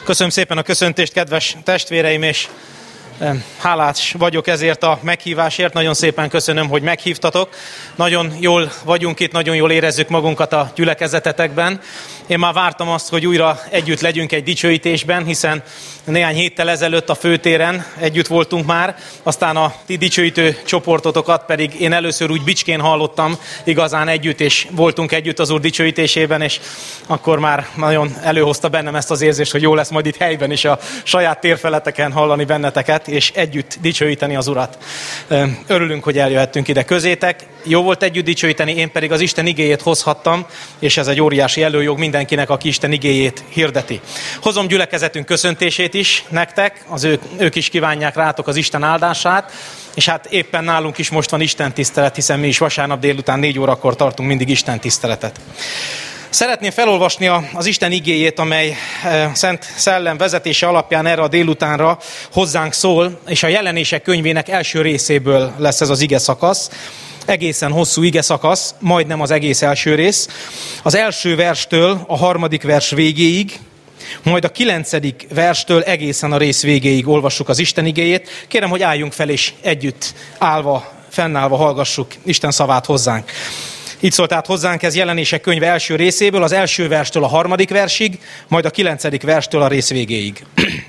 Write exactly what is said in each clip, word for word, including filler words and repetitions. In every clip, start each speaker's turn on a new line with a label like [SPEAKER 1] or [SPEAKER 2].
[SPEAKER 1] Köszönöm szépen a köszöntést, kedves testvéreim, és hálás vagyok ezért a meghívásért. Nagyon szépen köszönöm, hogy meghívtatok. Nagyon jól vagyunk itt, nagyon jól érezzük magunkat a gyülekezetetekben. Én már vártam azt, hogy újra együtt legyünk egy dicsőítésben, hiszen néhány héttel ezelőtt a főtéren együtt voltunk már, aztán a ti dicsőítő csoportotokat pedig én először úgy Bicskén hallottam igazán együtt, és voltunk együtt az Úr dicsőítésében, és akkor már nagyon előhozta bennem ezt az érzést, hogy jó lesz majd itt helyben is a saját térfeleteken hallani benneteket, és együtt dicsőíteni az Urat. Örülünk, hogy eljöhettünk ide közétek. Jó volt együtt dicsőíteni, én pedig az Isten igéjét hozhattam, és ez egy óriási előjog mindenkinek, aki Isten igéjét hirdeti. Hozom gyülekezetünk köszöntését is nektek, az ők, ők is kívánják rátok az Isten áldását, és hát éppen nálunk is most van Isten tisztelet, hiszen mi is vasárnap délután négy órakor tartunk mindig Isten tiszteletet. Szeretném felolvasni az Isten igéjét, amely Szent Szellem vezetése alapján erre a délutánra hozzánk szól, és a Jelenések könyvének első részéből lesz ez az ige szakasz. Egészen hosszú ige szakasz, majdnem az egész első rész. Az első verstől a harmadik vers végéig, majd a kilencedik verstől egészen a rész végéig olvassuk az Isten igéjét. Kérem, hogy álljunk fel, és együtt állva, fennállva hallgassuk Isten szavát hozzánk. Így szólt át hozzánk ez Jelenések könyve első részéből, az első verstől a harmadik versig, majd a kilencedik verstől a rész végéig.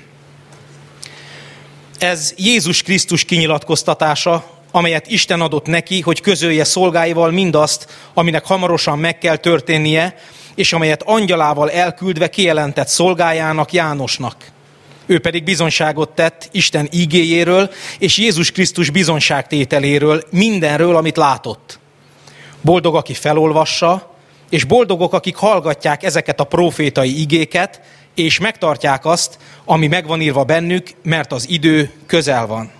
[SPEAKER 1] Ez Jézus Krisztus kinyilatkoztatása, amelyet Isten adott neki, hogy közölje szolgáival mindazt, aminek hamarosan meg kell történnie, és amelyet angyalával elküldve kijelentett szolgájának, Jánosnak. Ő pedig bizonyságot tett Isten ígéjéről, és Jézus Krisztus bizonyságtételéről, mindenről, amit látott. Boldog, aki felolvassa, és boldogok, akik hallgatják ezeket a prófétai igéket, és megtartják azt, ami megvan írva bennük, mert az idő közel van.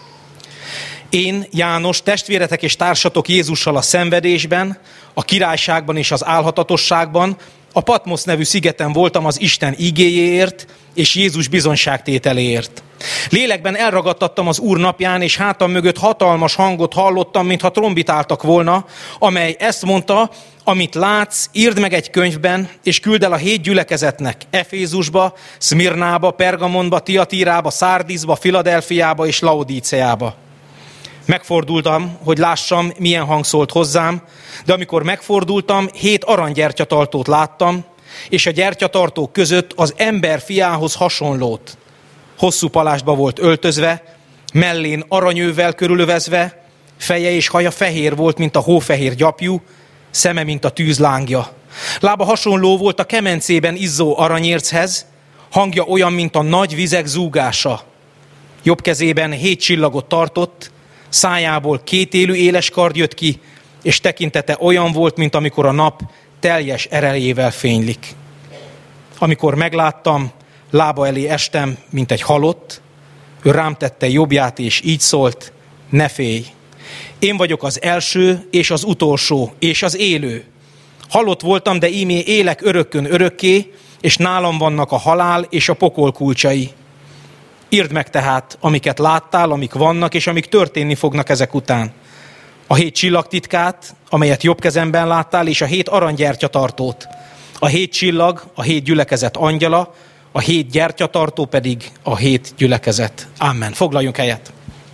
[SPEAKER 1] Én, János, testvéretek és társatok Jézussal a szenvedésben, a királyságban és az álhatatosságban, a Patmosz nevű szigeten voltam az Isten igéjéért és Jézus bizonyságtételéért. Lélekben elragadtattam az Úr napján, és hátam mögött hatalmas hangot hallottam, mintha trombitáltak volna, amely ezt mondta: amit látsz, írd meg egy könyvben, és küld el a hét gyülekezetnek, Efézusba, Szmirnába, Pergamonba, Tiatírába, Szárdiszba, Filadelfiába és Laodíceába. Megfordultam, hogy lássam, milyen hang szólt hozzám, de amikor megfordultam, hét aranygyertyatartót láttam, és a gyertyatartók között az ember fiához hasonlót. Hosszú palástba volt öltözve, mellén aranyővel körülövezve, feje és haja fehér volt, mint a hófehér gyapjú, szeme, mint a tűz lángja. Lába hasonló volt a kemencében izzó aranyérchez, hangja olyan, mint a nagy vizek zúgása. Jobb kezében hét csillagot tartott, szájából két élő éles kard jött ki, és tekintete olyan volt, mint amikor a nap teljes erejével fénylik. Amikor megláttam, lába elé estem, mint egy halott, ő rám tette jobbját, és így szólt: ne félj, én vagyok az első és az utolsó és az élő. Halott voltam, de ímé élek örökkön örökké, és nálam vannak a halál és a pokol kulcsai. Írd meg tehát, amiket láttál, amik vannak, és amik történni fognak ezek után. A hét csillagtitkát, amelyet jobb kezemben láttál, és a hét aranygyertyatartót. A hét csillag, a hét gyülekezet angyala, a hét gyertyatartó pedig a hét gyülekezet. Amen. Foglaljunk helyet.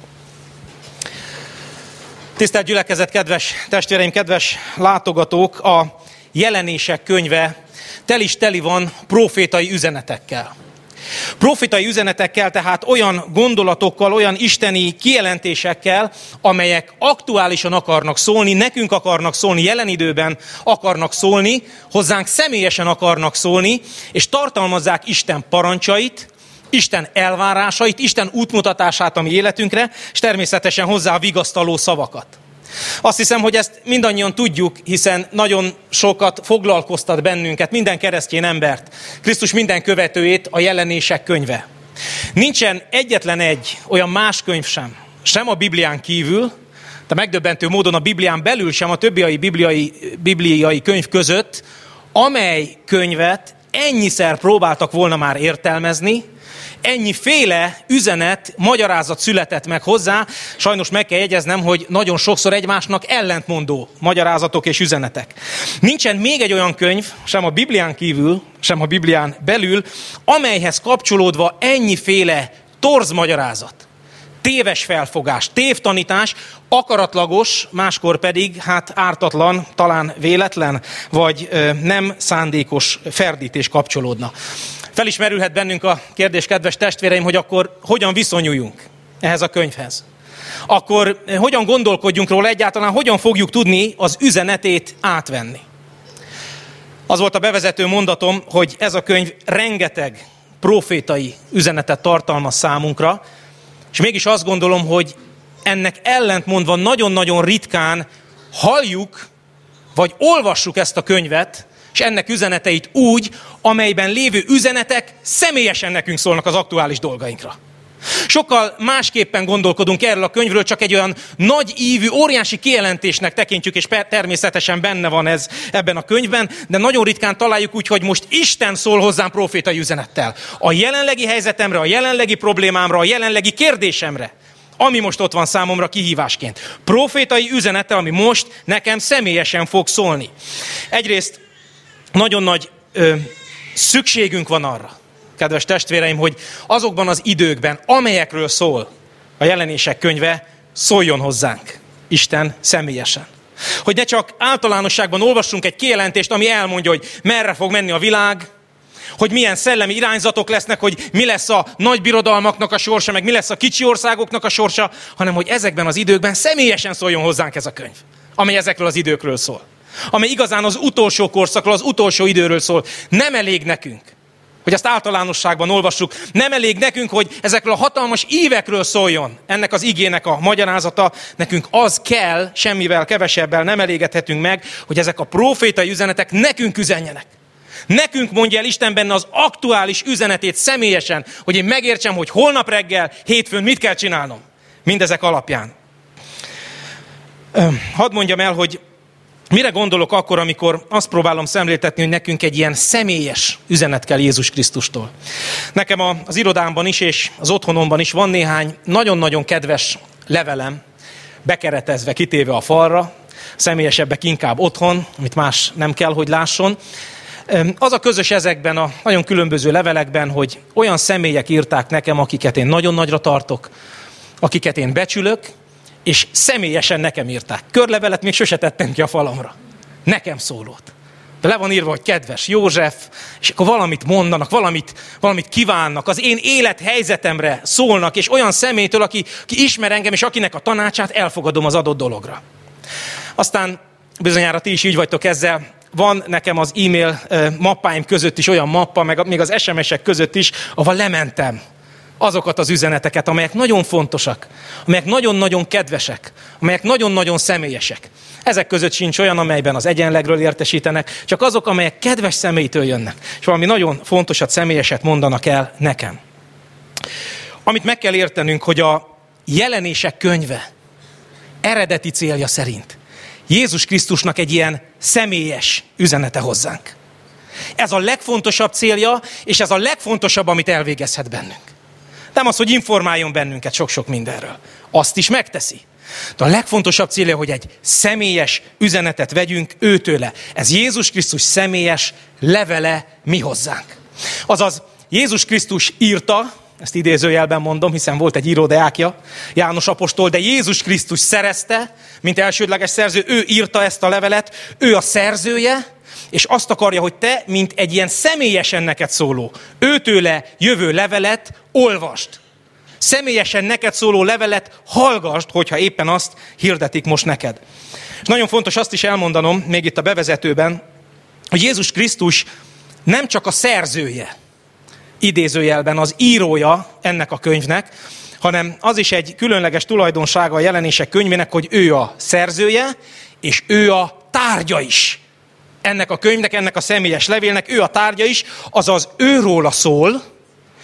[SPEAKER 1] Tisztelt gyülekezet, kedves testvéreim, kedves látogatók, a Jelenések könyve tel is teli van profétai üzenetekkel. Profétai üzenetekkel, tehát olyan gondolatokkal, olyan isteni kijelentésekkel, amelyek aktuálisan akarnak szólni, nekünk akarnak szólni, jelen időben akarnak szólni, hozzánk személyesen akarnak szólni, és tartalmazzák Isten parancsait, Isten elvárásait, Isten útmutatását a mi életünkre, és természetesen hozzá a vigasztaló szavakat. Azt hiszem, hogy ezt mindannyian tudjuk, hiszen nagyon sokat foglalkoztat bennünket, minden keresztény embert, Krisztus minden követőjét a Jelenések könyve. Nincsen egyetlen egy olyan más könyv sem, sem a Biblián kívül, de megdöbbentő módon a Biblián belül sem, a többi bibliai, bibliai könyv között, amely könyvet ennyiszer próbáltak volna már értelmezni, ennyiféle üzenet, magyarázat született meg hozzá, sajnos meg kell jegyeznem, hogy nagyon sokszor egymásnak ellentmondó magyarázatok és üzenetek. Nincsen még egy olyan könyv, sem a Biblián kívül, sem a Biblián belül, amelyhez kapcsolódva ennyiféle torz magyarázat, téves felfogás, tévtanítás, akaratlagos, máskor pedig hát ártatlan, talán véletlen, vagy ö, nem szándékos ferdítés kapcsolódna. Felismerülhet bennünk a kérdés, kedves testvéreim, hogy akkor hogyan viszonyuljunk ehhez a könyvhez. Akkor hogyan gondolkodjunk róla egyáltalán, hogyan fogjuk tudni az üzenetét átvenni. Az volt a bevezető mondatom, hogy ez a könyv rengeteg profétai üzenetet tartalmaz számunkra, és mégis azt gondolom, hogy ennek ellentmondva nagyon-nagyon ritkán halljuk, vagy olvassuk ezt a könyvet, és ennek üzeneteit úgy, amelyben lévő üzenetek személyesen nekünk szólnak az aktuális dolgainkra. Sokkal másképpen gondolkodunk erről a könyvről, csak egy olyan nagy ívű, óriási kijelentésnek tekintjük, és természetesen benne van ez ebben a könyvben, de nagyon ritkán találjuk úgy, hogy most Isten szól hozzám profétai üzenettel. A jelenlegi helyzetemre, a jelenlegi problémámra, a jelenlegi kérdésemre, ami most ott van számomra kihívásként. Profétai üzenettel, ami most nekem személyesen fog szólni. Egyrészt nagyon nagy ö, szükségünk van arra, kedves testvéreim, hogy azokban az időkben, amelyekről szól a Jelenések könyve, szóljon hozzánk Isten személyesen. Hogy ne csak általánosságban olvassunk egy kijelentést, ami elmondja, hogy merre fog menni a világ, hogy milyen szellemi irányzatok lesznek, hogy mi lesz a nagy birodalmaknak a sorsa, meg mi lesz a kicsi országoknak a sorsa, hanem hogy ezekben az időkben személyesen szóljon hozzánk ez a könyv, amely ezekről az időkről szól. Amely igazán az utolsó korszakról, az utolsó időről szól. Nem elég nekünk, hogy azt általánosságban olvassuk. Nem elég nekünk, hogy ezekről a hatalmas évekről szóljon ennek az igének a magyarázata. Nekünk az kell, semmivel kevesebbel nem elégedhetünk meg, hogy ezek a profétai üzenetek nekünk üzenjenek. Nekünk mondja el Isten benne az aktuális üzenetét személyesen, hogy én megértsem, hogy holnap reggel, hétfőn mit kell csinálnom. Mindezek alapján. Hadd mondjam el, hogy mire gondolok akkor, amikor azt próbálom szemléltetni, hogy nekünk egy ilyen személyes üzenet kell Jézus Krisztustól. Nekem az irodámban is, és az otthonomban is van néhány nagyon-nagyon kedves levelem, bekeretezve, kitéve a falra, személyesebbek inkább otthon, amit más nem kell, hogy lásson. Az a közös ezekben a nagyon különböző levelekben, hogy olyan személyek írták nekem, akiket én nagyon nagyra tartok, akiket én becsülök, és személyesen nekem írták. Körlevelet még sose tettem ki a falamra. Nekem szólót. De le van írva, hogy kedves József, és akkor valamit mondanak, valamit, valamit kívánnak, az én élethelyzetemre szólnak, és olyan személytől, aki, aki ismer engem, és akinek a tanácsát elfogadom az adott dologra. Aztán bizonyára ti is így vagytok ezzel. Van nekem az e-mail mappáim között is olyan mappa, meg még az es em es-ek között is, ahol lementem azokat az üzeneteket, amelyek nagyon fontosak, amelyek nagyon-nagyon kedvesek, amelyek nagyon-nagyon személyesek. Ezek között sincs olyan, amelyben az egyenlegről értesítenek, csak azok, amelyek kedves személytől jönnek, és valami nagyon fontosat, személyeset mondanak el nekem. Amit meg kell értenünk, hogy a Jelenések könyve eredeti célja szerint Jézus Krisztusnak egy ilyen személyes üzenete hozzánk. Ez a legfontosabb célja, és ez a legfontosabb, amit elvégezhet bennünk. Nem az, hogy informáljon bennünket sok-sok mindenről. Azt is megteszi. De a legfontosabb célja, hogy egy személyes üzenetet vegyünk őtőle. Ez Jézus Krisztus személyes levele mi hozzánk. Azaz Jézus Krisztus írta, ezt idézőjelben mondom, hiszen volt egy íródeákja, János apostol, de Jézus Krisztus szerezte, mint elsődleges szerző, ő írta ezt a levelet, ő a szerzője, és azt akarja, hogy te, mint egy ilyen személyesen neked szóló, őtőle jövő levelet olvasd. Személyesen neked szóló levelet hallgasd, hogyha éppen azt hirdetik most neked. És nagyon fontos azt is elmondanom, még itt a bevezetőben, hogy Jézus Krisztus nem csak a szerzője, idézőjelben az írója ennek a könyvnek, hanem az is egy különleges tulajdonsága a Jelenések könyvének, hogy ő a szerzője, és ő a tárgya is. Ennek a könyvnek, ennek a személyes levélnek ő a tárgya is, azaz őróla szól,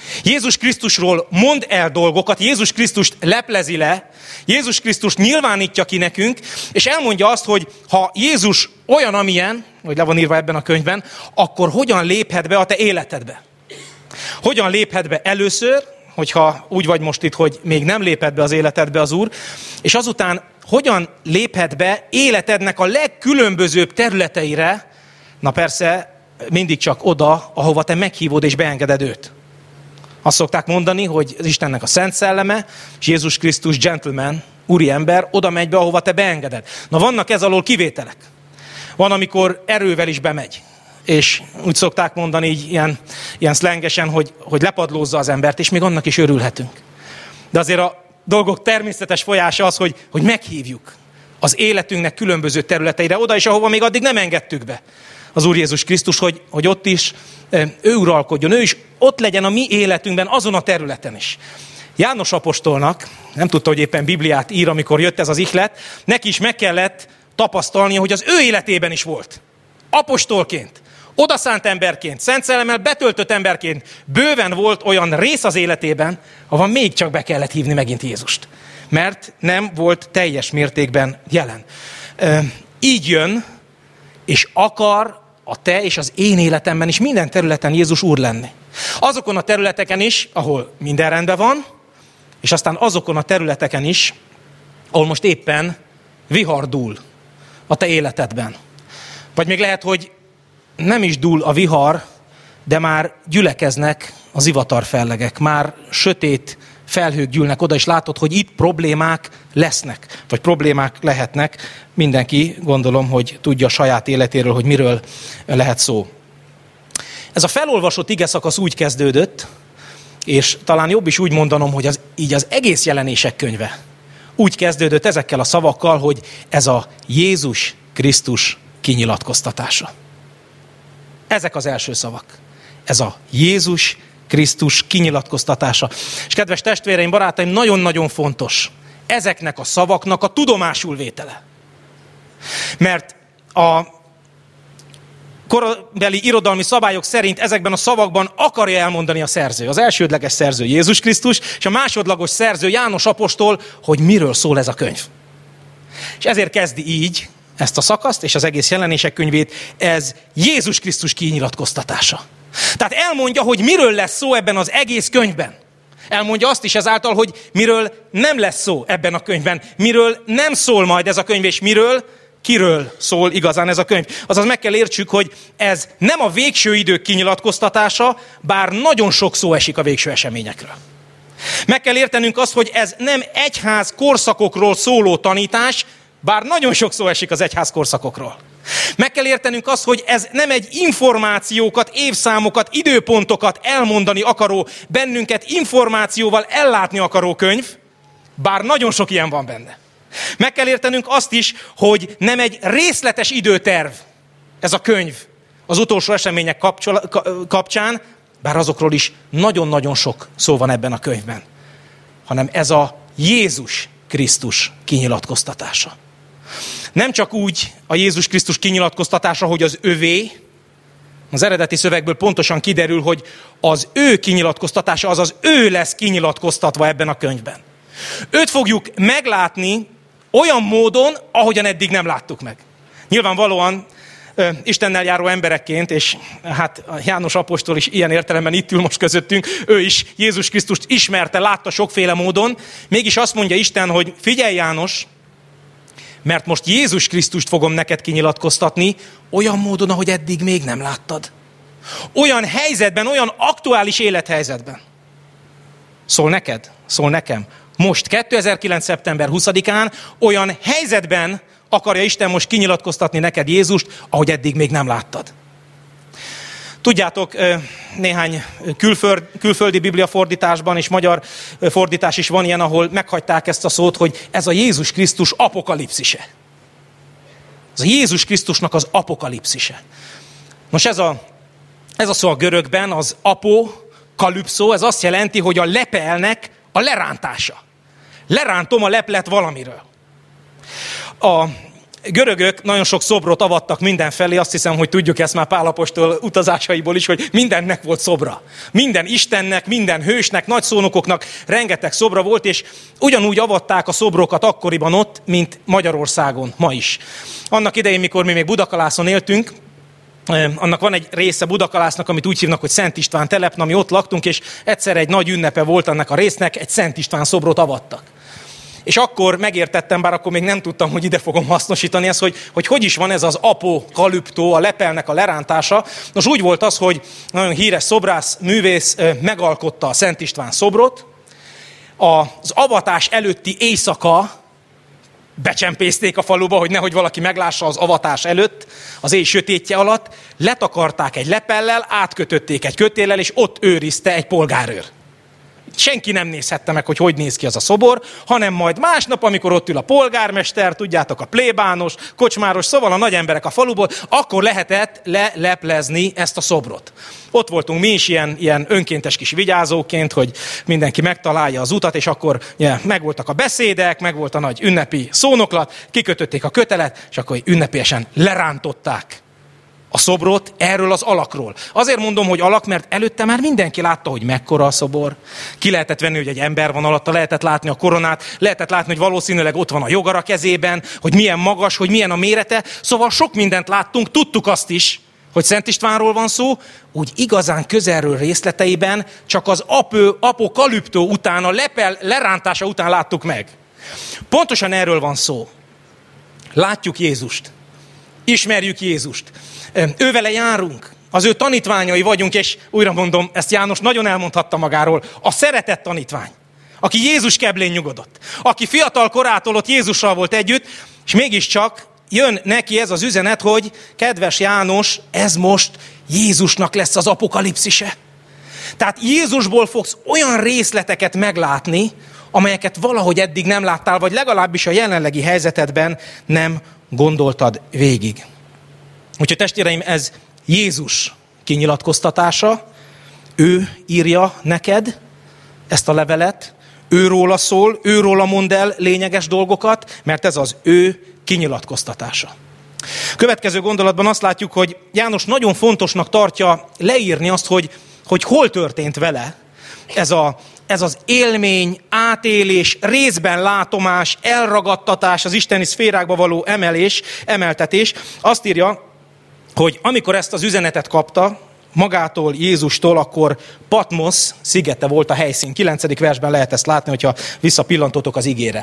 [SPEAKER 1] Jézus Krisztusról mond el dolgokat, Jézus Krisztust leplezi le, Jézus Krisztust nyilvánítja ki nekünk, és elmondja azt, hogy ha Jézus olyan, amilyen, hogy le van írva ebben a könyvben, akkor hogyan léphet be a te életedbe? Hogyan léphet be először, hogyha úgy vagy most itt, hogy még nem lépett be az életedbe az Úr, és azután hogyan léphet be életednek a legkülönbözőbb területeire, na persze mindig csak oda, ahova te meghívod és beengeded őt. Azt szokták mondani, hogy az Istennek a Szent Szelleme, és Jézus Krisztus gentleman, úri ember, oda megy be, ahova te beengeded. Na vannak ez alól kivételek. Van, amikor erővel is bemegy. És úgy szokták mondani, így ilyen, ilyen szlengesen, hogy, hogy lepadlózza az embert, és még annak is örülhetünk. De azért a dolgok természetes folyása az, hogy, hogy meghívjuk az életünknek különböző területeire, oda is, ahova még addig nem engedtük be az Úr Jézus Krisztus, hogy, hogy ott is ő uralkodjon, ő is ott legyen a mi életünkben, azon a területen is. János apostolnak, nem tudta, hogy éppen Bibliát ír, amikor jött ez az ihlet, neki is meg kellett tapasztalnia, hogy az ő életében is volt. Apostolként, odaszánt emberként, Szent Szellemmel betöltött emberként bőven volt olyan rész az életében, ahol még csak be kellett hívni megint Jézust. Mert nem volt teljes mértékben jelen. Így jön, és akar a te és az én életemben is minden területen Jézus Úr lenni. Azokon a területeken is, ahol minden rendben van, és aztán azokon a területeken is, ahol most éppen vihar dúl a te életedben. Vagy még lehet, hogy nem is dúl a vihar, de már gyülekeznek az ivatarfellegek, már sötét felhők gyűlnek oda, és látod, hogy itt problémák lesznek, vagy problémák lehetnek. Mindenki, gondolom, hogy tudja a saját életéről, hogy miről lehet szó. Ez a felolvasott igeszakasz úgy kezdődött, és talán jobb is úgy mondanom, hogy az, így az egész Jelenések könyve úgy kezdődött ezekkel a szavakkal, hogy ez a Jézus Krisztus kinyilatkoztatása. Ezek az első szavak. Ez a Jézus Krisztus kinyilatkoztatása. És kedves testvéreim, barátaim, nagyon-nagyon fontos ezeknek a szavaknak a tudomásul vétele. Mert a korabeli irodalmi szabályok szerint ezekben a szavakban akarja elmondani a szerző. Az elsődleges szerző Jézus Krisztus, és a másodlagos szerző János apostol, hogy miről szól ez a könyv. És ezért kezdi így ezt a szakaszt, és az egész Jelenések könyvét, ez Jézus Krisztus kinyilatkoztatása. Tehát elmondja, hogy miről lesz szó ebben az egész könyvben. Elmondja azt is ezáltal, hogy miről nem lesz szó ebben a könyvben, miről nem szól majd ez a könyv, és miről, kiről szól igazán ez a könyv. Azaz meg kell értsük, hogy ez nem a végső idők kinyilatkoztatása, bár nagyon sok szó esik a végső eseményekről. Meg kell értenünk azt, hogy ez nem egyház korszakokról szóló tanítás, bár nagyon sok szó esik az egyház korszakokról. Meg kell értenünk azt, hogy ez nem egy információkat, évszámokat, időpontokat elmondani akaró, bennünket információval ellátni akaró könyv, bár nagyon sok ilyen van benne. Meg kell értenünk azt is, hogy nem egy részletes időterv ez a könyv az utolsó események kapcsol- kapcsán, bár azokról is nagyon-nagyon sok szó van ebben a könyvben, hanem ez a Jézus Krisztus kinyilatkoztatása. Nem csak úgy a Jézus Krisztus kinyilatkoztatása, hogy az övé, az eredeti szövegből pontosan kiderül, hogy az ő kinyilatkoztatása, azaz ő lesz kinyilatkoztatva ebben a könyvben. Őt fogjuk meglátni olyan módon, ahogyan eddig nem láttuk meg. Nyilvánvalóan Istennel járó emberekként, és hát János apostol is ilyen értelemben itt ül most közöttünk, ő is Jézus Krisztust ismerte, látta sokféle módon, mégis azt mondja Isten, hogy figyelj János, mert most Jézus Krisztust fogom neked kinyilatkoztatni, olyan módon, ahogy eddig még nem láttad. Olyan helyzetben, olyan aktuális élethelyzetben. Szól neked, szól nekem. Most kétezer-kilenc. szeptember huszadikán olyan helyzetben akarja Isten most kinyilatkoztatni neked Jézust, ahogy eddig még nem láttad. Tudjátok, néhány külföld, külföldi bibliafordításban és magyar fordítás is van ilyen, ahol meghagyták ezt a szót, hogy ez a Jézus Krisztus apokalipszise. Ez a Jézus Krisztusnak az apokalipszise. Most ez a, ez a szó a görögben, az apokalipszó, ez azt jelenti, hogy a lepelnek a lerántása. Lerántom a leplet valamiről. A görögök nagyon sok szobrot avattak mindenfelé, azt hiszem, hogy tudjuk ezt már Pál apostol utazásaiból is, hogy mindennek volt szobra. Minden istennek, minden hősnek, nagy szónokoknak rengeteg szobra volt, és ugyanúgy avatták a szobrokat akkoriban ott, mint Magyarországon ma is. Annak idején, mikor mi még Budakalászon éltünk, annak van egy része Budakalásznak, amit úgy hívnak, hogy Szent István telep, ami ott laktunk, és egyszer egy nagy ünnepe volt ennek a résznek, egy Szent István szobrot avattak. És akkor megértettem, bár akkor még nem tudtam, hogy ide fogom hasznosítani ezt, hogy hogy, hogy is van ez az apokalüptó, a lepelnek a lerántása. Nos, úgy volt az, hogy nagyon híres szobrász, művész megalkotta a Szent István szobrot, az avatás előtti éjszaka becsempészték a faluba, hogy nehogy valaki meglássa az avatás előtt, az éj sötétje alatt, letakarták egy lepellel, átkötötték egy kötéllel, és ott őrizte egy polgárőr. Senki nem nézhette meg, hogy hogy néz ki az a szobor, hanem majd másnap, amikor ott ül a polgármester, tudjátok, a plébános, kocsmáros, szóval a nagy emberek a faluból, akkor lehetett leleplezni ezt a szobrot. Ott voltunk mi is ilyen, ilyen önkéntes kis vigyázóként, hogy mindenki megtalálja az utat, és akkor ja, megvoltak a beszédek, megvolt a nagy ünnepi szónoklat, kikötötték a kötelet, és akkor ünnepélyesen lerántották a szobrot erről az alakról. Azért mondom, hogy alak, mert előtte már mindenki látta, hogy mekkora a szobor. Ki lehetett venni, hogy egy ember van alatta, lehetett látni a koronát, lehetett látni, hogy valószínűleg ott van a jogara kezében, hogy milyen magas, hogy milyen a mérete. Szóval sok mindent láttunk, tudtuk azt is, hogy Szent Istvánról van szó, úgy igazán közelről részleteiben csak az apő, apokalüptó után, a lepel lerántása után láttuk meg. Pontosan erről van szó. Látjuk Jézust. Ismerjük Jézust. Ővele járunk, az ő tanítványai vagyunk, és újra mondom, ezt János nagyon elmondhatta magáról, a szeretett tanítvány, aki Jézus keblén nyugodott, aki fiatal korától ott Jézussal volt együtt, és mégiscsak jön neki ez az üzenet, hogy kedves János, ez most Jézusnak lesz az apokalipszise. Tehát Jézusból fogsz olyan részleteket meglátni, amelyeket valahogy eddig nem láttál, vagy legalábbis a jelenlegi helyzetedben nem gondoltad végig. Úgyhogy testvéreim, ez Jézus kinyilatkoztatása, ő írja neked ezt a levelet, őróla szól, őróla mond el lényeges dolgokat, mert ez az ő kinyilatkoztatása. Következő gondolatban azt látjuk, hogy János nagyon fontosnak tartja leírni azt, hogy, hogy hol történt vele ez, a, ez az élmény, átélés, részben látomás, elragadtatás, az isteni szférákba való emelés, emeltetés. Azt írja, hogy amikor ezt az üzenetet kapta magától, Jézustól, akkor Patmos szigete volt a helyszín. kilencedik versben lehet ezt látni, hogyha visszapillantotok az igére.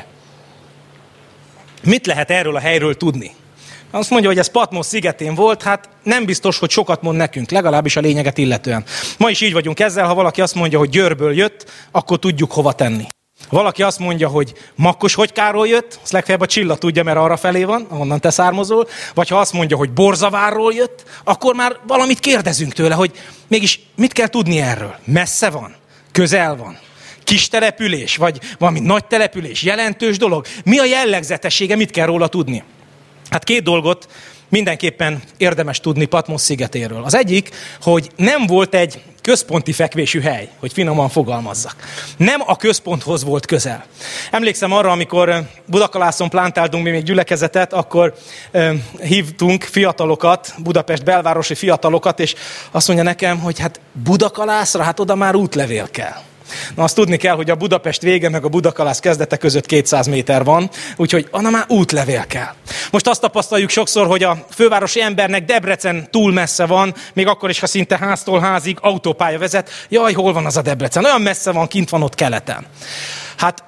[SPEAKER 1] Mit lehet erről a helyről tudni? Azt mondja, hogy ez Patmos szigetén volt, hát nem biztos, hogy sokat mond nekünk, legalábbis a lényeget illetően. Ma is így vagyunk ezzel, ha valaki azt mondja, hogy Győrből jött, akkor tudjuk hova tenni. Valaki azt mondja, hogy Makkos-Hogykáról jött, azt legfeljebb a Csilla tudja, mert arra felé van, ahonnan te származol. Vagy ha azt mondja, hogy Borzavárról jött, akkor már valamit kérdezünk tőle, hogy mégis mit kell tudni erről? Messze van? Közel van? Kis település? Vagy valami nagy település? Jelentős dolog? Mi a jellegzetessége? Mit kell róla tudni? Hát két dolgot mindenképpen érdemes tudni Patmos szigetéről. Az egyik, hogy nem volt egy központi fekvésű hely, hogy finoman fogalmazzak. Nem a központhoz volt közel. Emlékszem arra, amikor Budakalászon plántáltunk mi még gyülekezetet, akkor eh, hívtunk fiatalokat, Budapest belvárosi fiatalokat, és azt mondja nekem, hogy hát Budakalászra, hát oda már útlevél kell. Na azt tudni kell, hogy a Budapest vége meg a Budakalász kezdete között kétszáz méter van, úgyhogy anna már útlevél kell. Most azt tapasztaljuk sokszor, hogy a fővárosi embernek Debrecen túl messze van, még akkor is, ha szinte háztól házig autópálya vezet. Jaj, hol van az a Debrecen? Olyan messze van, kint van ott keleten. Hát,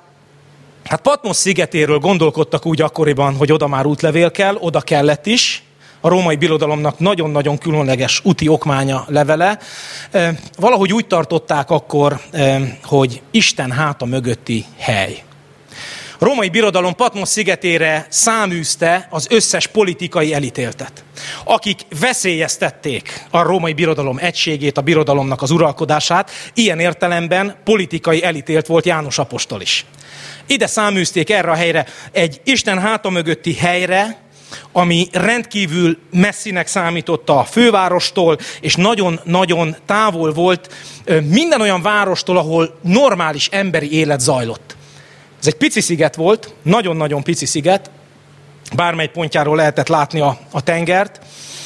[SPEAKER 1] hát Patmos szigetéről gondolkodtak úgy akkoriban, hogy oda már útlevél kell, oda kellett is. A római birodalomnak nagyon-nagyon különleges úti okmánya levele. Valahogy úgy tartották akkor, hogy Isten háta mögötti hely. A római birodalom Patmos szigetére száműzte az összes politikai elítéltet, akik veszélyeztették a római birodalom egységét, a birodalomnak az uralkodását. Ilyen értelemben politikai elítélt volt János apostol is. Ide száműzték erre a helyre, egy Isten háta mögötti helyre, ami rendkívül messzinek számított a fővárostól, és nagyon-nagyon távol volt minden olyan várostól, ahol normális emberi élet zajlott. Ez egy pici sziget volt, nagyon-nagyon pici sziget, bármely pontjáról lehetett látni a, a tengert,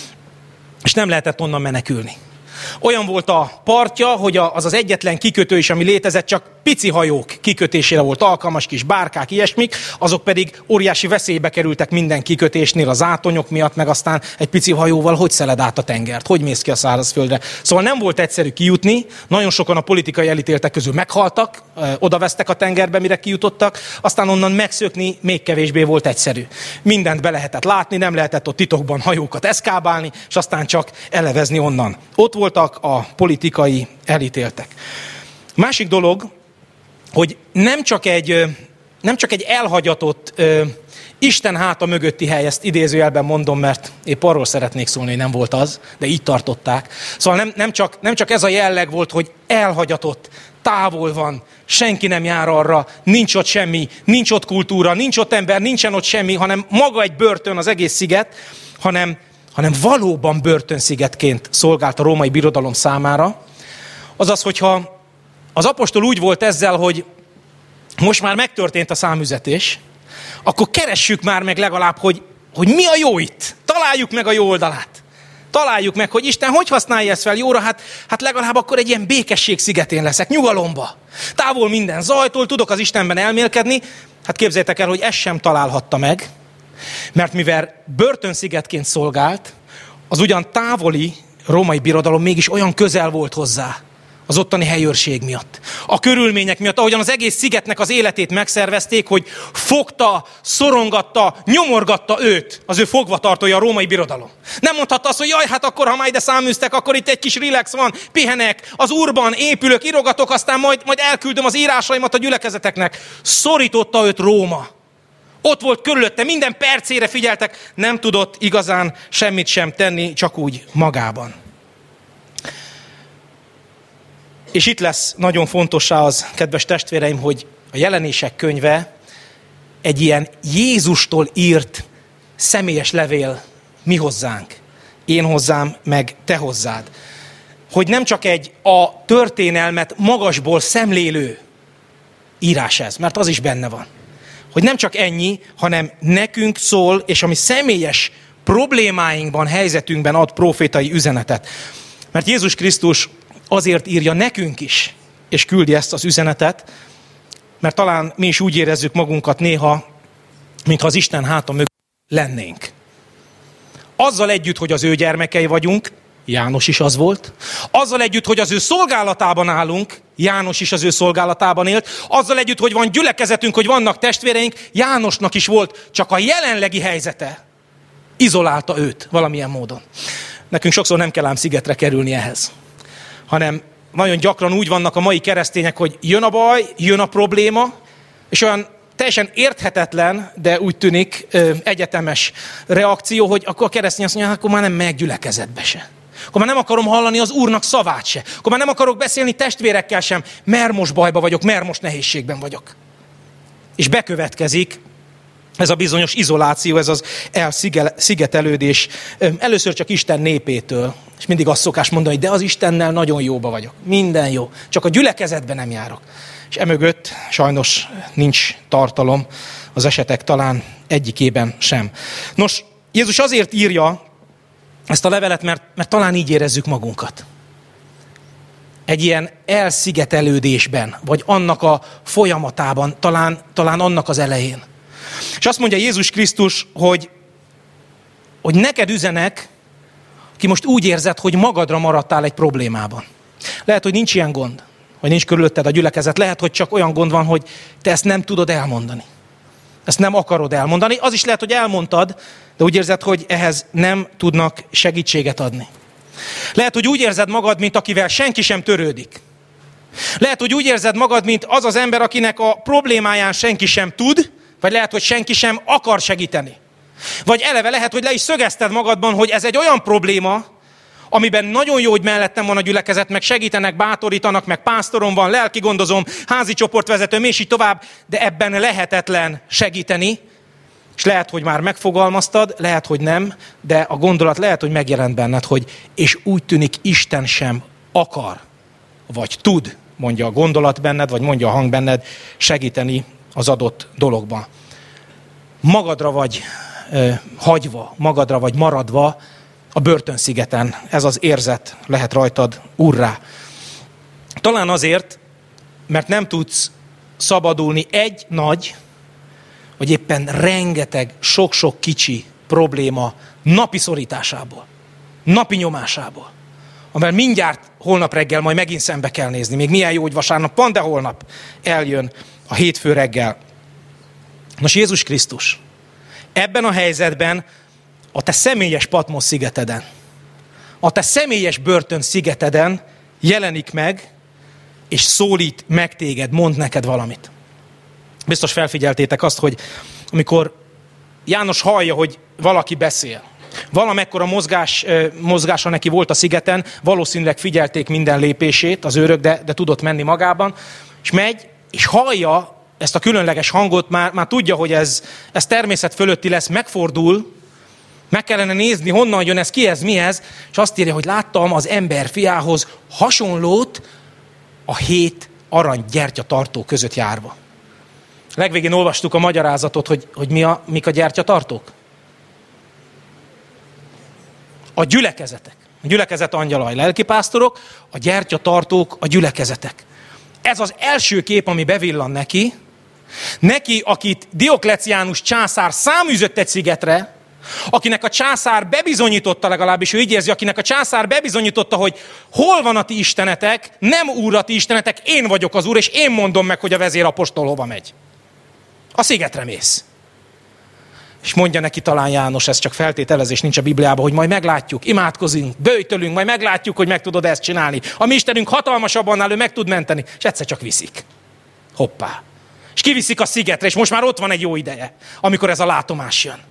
[SPEAKER 1] és nem lehetett onnan menekülni. Olyan volt a partja, hogy az az egyetlen kikötő is, ami létezett, csak pici hajók kikötésére volt alkalmas, kis bárkák, ilyesmik, azok pedig óriási veszélybe kerültek minden kikötésnél az átonyok miatt, meg aztán egy pici hajóval hogy szeled át a tengert, hogy mész ki a szárazföldre. Szóval nem volt egyszerű kijutni, nagyon sokan a politikai elítéltek közül meghaltak, odavesztek a tengerbe, mire kijutottak, aztán onnan megszökni még kevésbé volt egyszerű. Mindent be lehetett látni, nem lehetett ott titokban hajókat eszkábálni, és aztán csak elevezni onnan. Ott voltak a politikai elítéltek. Másik dolog, hogy nem csak egy, nem csak egy elhagyatott ö, Isten háta mögötti hely, ezt idézőjelben mondom, mert épp arról szeretnék szólni, hogy nem volt az, de így tartották. Szóval nem, nem, csak, nem csak ez a jelleg volt, hogy elhagyatott, távol van, senki nem jár arra, nincs ott semmi, nincs ott kultúra, nincs ott ember, nincsen ott semmi, hanem maga egy börtön az egész sziget, hanem, hanem valóban börtönszigetként szolgált a római birodalom számára. Azaz, hogyha az apostol úgy volt ezzel, hogy most már megtörtént a számüzetés, akkor keressük már meg legalább, hogy, hogy mi a jó itt. Találjuk meg a jó oldalát. Találjuk meg, hogy Isten hogy használja ezt fel jóra, hát, hát legalább akkor egy ilyen békesség szigetén leszek, nyugalomba. Távol minden zajtól, tudok az Istenben elmélkedni. Hát képzeljétek el, hogy ezt sem találhatta meg, mert mivel börtönszigetként szolgált, az ugyan távoli római birodalom mégis olyan közel volt hozzá, az ottani helyőrség miatt. A körülmények miatt, ahogyan az egész szigetnek az életét megszervezték, hogy fogta, szorongatta, nyomorgatta őt, az ő fogvatartója a római birodalom. Nem mondhatta azt, hogy jaj, hát akkor, ha már ide száműztek, akkor itt egy kis relax van, pihenek, az úrban épülök, írogatok, aztán majd, majd elküldöm az írásaimat a gyülekezeteknek. Szorította őt Róma. Ott volt körülötte, minden percére figyeltek, nem tudott igazán semmit sem tenni, csak úgy magában. És itt lesz nagyon fontossá az, kedves testvéreim, hogy a Jelenések könyve egy ilyen Jézustól írt személyes levél mi hozzánk, én hozzám, meg te hozzád. Hogy nem csak egy a történelmet magasból szemlélő írás ez, mert az is benne van. Hogy nem csak ennyi, hanem nekünk szól, és ami személyes problémáinkban, helyzetünkben ad profétai üzenetet. Mert Jézus Krisztus azért írja nekünk is, és küldi ezt az üzenetet, mert talán mi is úgy érezzük magunkat néha, mintha az Isten háta mögött lennénk. Azzal együtt, hogy az ő gyermekei vagyunk, János is az volt, azzal együtt, hogy az ő szolgálatában állunk, János is az ő szolgálatában élt, azzal együtt, hogy van gyülekezetünk, hogy vannak testvéreink, Jánosnak is volt, csak a jelenlegi helyzete izolálta őt valamilyen módon. Nekünk sokszor nem kell ám szigetre kerülni ehhez, hanem nagyon gyakran úgy vannak a mai keresztények, hogy jön a baj, jön a probléma, és olyan teljesen érthetetlen, de úgy tűnik egyetemes reakció, hogy akkor a keresztény azt mondja, akkor már nem megyek gyülekezetbe se. Akkor már nem akarom hallani az Úrnak szavát se. Akkor már nem akarok beszélni testvérekkel sem, mert most bajba vagyok, mert most nehézségben vagyok. És bekövetkezik ez a bizonyos izoláció, ez az elszigetelődés. Először csak Isten népétől. És mindig azt szokás mondani, hogy de az Istennel nagyon jóba vagyok. Minden jó. Csak a gyülekezetben nem járok. És emögött sajnos nincs tartalom, az esetek talán egyikében sem. Nos, Jézus azért írja ezt a levelet, mert, mert talán így érezzük magunkat. Egy ilyen elszigetelődésben, vagy annak a folyamatában, talán, talán annak az elején. És azt mondja Jézus Krisztus, hogy, hogy neked üzenek, ki most úgy érzed, hogy magadra maradtál egy problémában. Lehet, hogy nincs ilyen gond, vagy nincs körülötted a gyülekezet. Lehet, hogy csak olyan gond van, hogy te ezt nem tudod elmondani. Ezt nem akarod elmondani. Az is lehet, hogy elmondtad, de úgy érzed, hogy ehhez nem tudnak segítséget adni. Lehet, hogy úgy érzed magad, mint akivel senki sem törődik. Lehet, hogy úgy érzed magad, mint az az ember, akinek a problémáján senki sem tud, vagy lehet, hogy senki sem akar segíteni. Vagy eleve lehet, hogy le is szögezted magadban, hogy ez egy olyan probléma, amiben nagyon jó, hogy mellettem van a gyülekezet, meg segítenek, bátorítanak, meg pásztorom van, lelkigondozom, házi csoportvezetőm, és így tovább, de ebben lehetetlen segíteni, és lehet, hogy már megfogalmaztad, lehet, hogy nem, de a gondolat lehet, hogy megjelent benned, hogy és úgy tűnik, Isten sem akar, vagy tud, mondja a gondolat benned, vagy mondja a hang benned, segíteni az adott dologban. Magadra vagy ö, hagyva, magadra vagy maradva a börtönszigeten. Ez az érzet lehet rajtad urrá. Talán azért, mert nem tudsz szabadulni egy nagy, vagy éppen rengeteg, sok-sok kicsi probléma napi szorításából, napi nyomásából, amivel mindjárt holnap reggel majd megint szembe kell nézni. Még milyen jó, hogy vasárnap van, de holnap eljön a hétfő reggel. Nos, Jézus Krisztus ebben a helyzetben a te személyes Patmos szigeteden, a te személyes börtön szigeteden jelenik meg, és szólít meg téged, mond neked valamit. Biztos felfigyeltétek azt, hogy amikor János hallja, hogy valaki beszél, valamekkora mozgás, mozgása neki volt a szigeten, valószínűleg figyelték minden lépését az őrök, de, de tudott menni magában, és megy, és hallja ezt a különleges hangot, már, már tudja, hogy ez, ez természet fölötti lesz, megfordul, meg kellene nézni, honnan jön ez, ki ez, mi ez, és azt írja, hogy láttam az ember fiához hasonlót a hét arany gyertyatartó között járva. Legvégén olvastuk a magyarázatot, hogy, hogy mi a, mik a gyertyatartók. A gyülekezetek, a gyülekezet angyalai, lelkipásztorok, a gyertyatartók, a gyülekezetek. Ez az első kép, ami bevillan neki. Neki, akit Diokleciánus császár száműzött egy szigetre, akinek a császár bebizonyította, legalábbis ő így érzi, akinek a császár bebizonyította, hogy hol van a ti istenetek, nem úr a ti istenetek, én vagyok az úr, és én mondom meg, hogy a vezérapostol hova megy. A szigetre mész. És mondja neki talán János, ez csak feltételezés nincs a Bibliában, hogy majd meglátjuk, imádkozunk, böjtölünk, majd meglátjuk, hogy meg tudod ezt csinálni. A mi Istenünk hatalmasabb annál, ő meg tud menteni, és egyszer csak viszik. Hoppá. És kiviszik a szigetre, és most már ott van egy jó ideje, amikor ez a látomás jön.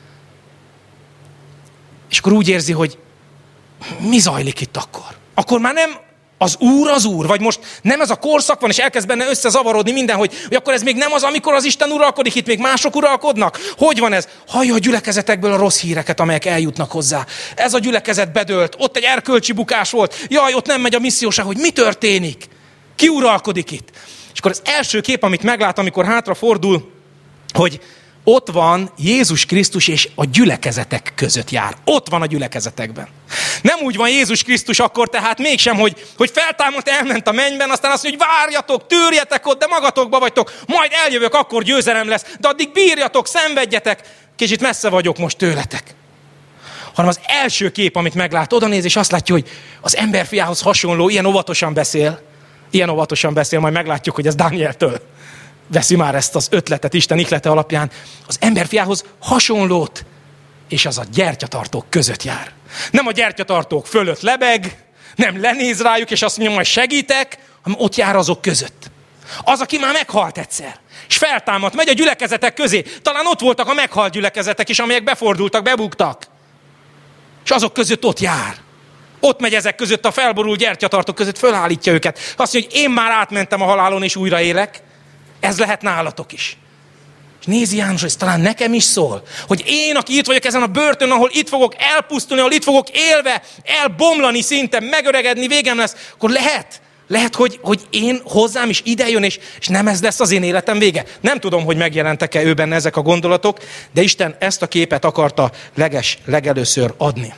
[SPEAKER 1] És akkor úgy érzi, hogy mi zajlik itt akkor? Akkor már nem az úr az úr, vagy most nem ez a korszak van, és elkezd benne összezavarodni minden, hogy, hogy akkor ez még nem az, amikor az Isten uralkodik, itt még mások uralkodnak? Hogy van ez? Hallja a gyülekezetekből a rossz híreket, amelyek eljutnak hozzá. Ez a gyülekezet bedőlt, ott egy erkölcsi bukás volt, jaj, ott nem megy a misszióság, hogy mi történik? Ki uralkodik itt? És akkor az első kép, amit meglát, amikor hátrafordul, hogy ott van Jézus Krisztus, és a gyülekezetek között jár. Ott van a gyülekezetekben. Nem úgy van Jézus Krisztus akkor tehát mégsem, hogy, hogy feltámadt, elment a mennyben, aztán azt mondja, hogy várjatok, tűrjetek ott, de magatokba vagytok, majd eljövök, akkor győzelem lesz, de addig bírjatok, szenvedjetek, kicsit messze vagyok most tőletek. Hanem az első kép, amit meglát, oda néz, és azt látja, hogy az emberfiához hasonló, ilyen óvatosan beszél, ilyen óvatosan beszél, majd meglátjuk, hogy ez Dánieltől veszi már ezt az ötletet Isten ihlete alapján, az emberfiához hasonlót, és az a gyertyatartók között jár. Nem a gyertyatartók fölött lebeg, nem lenéz rájuk, és azt mondja, majd segítek, hanem ott jár azok között. Az, aki már meghalt egyszer, és feltámadt, megy a gyülekezetek közé. Talán ott voltak a meghalt gyülekezetek is, amelyek befordultak, bebuktak. És azok között ott jár. Ott megy ezek között, a felborult gyertyatartók között, fölállítja őket. Azt mondja, hogy én már átmentem a halálon, és újra élek. Ez lehet nálatok is. És nézi János, hogy ez talán nekem is szól, hogy én, aki itt vagyok ezen a börtön, ahol itt fogok elpusztulni, ahol itt fogok élve, elbomlani szinte, megöregedni, végem lesz, akkor lehet, lehet, hogy, hogy én hozzám is ide jön, és, és nem ez lesz az én életem vége. Nem tudom, hogy megjelentek-e ő benne ezek a gondolatok, de Isten ezt a képet akarta leges, legelőször adni.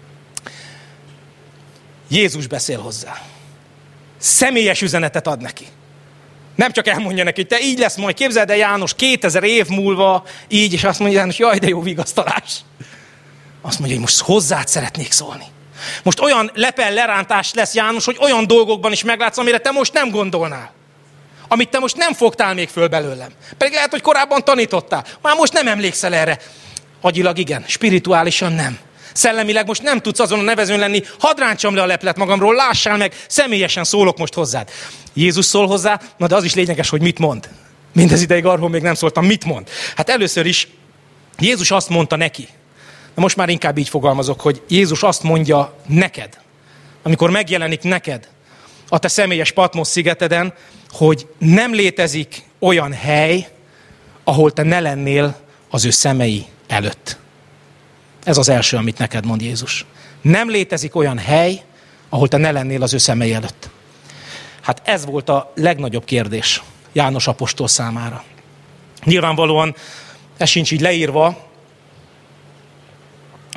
[SPEAKER 1] Jézus beszél hozzá. Személyes üzenetet ad neki. Nem csak elmondja neki, hogy te így lesz, majd képzeld el János kétezer év múlva így, és azt mondja János, jaj, de jó vigasztalás. Azt mondja, hogy most hozzád szeretnék szólni. Most olyan lepel lerántás lesz János, hogy olyan dolgokban is meglátsz, amire te most nem gondolnál. Amit te most nem fogtál még föl belőlem. Pedig lehet, hogy korábban tanítottál. Már most nem emlékszel erre. Agyilag igen, spirituálisan nem. Szellemileg most nem tudsz azon a nevezőn lenni, hadd rántsam le a leplet magamról, lássál meg, személyesen szólok most hozzád. Jézus szól hozzá, na de az is lényeges, hogy mit mond. Mindez ideig arról még nem szóltam, mit mond. Hát először is Jézus azt mondta neki, de most már inkább így fogalmazok, hogy Jézus azt mondja neked, amikor megjelenik neked a te személyes Patmos szigeteden, hogy nem létezik olyan hely, ahol te ne lennél az ő szemei előtt. Ez az első, amit neked mond Jézus. Nem létezik olyan hely, ahol te ne lennél az ő szemei előtt. Hát ez volt a legnagyobb kérdés János apostol számára. Nyilvánvalóan ez sincs így leírva,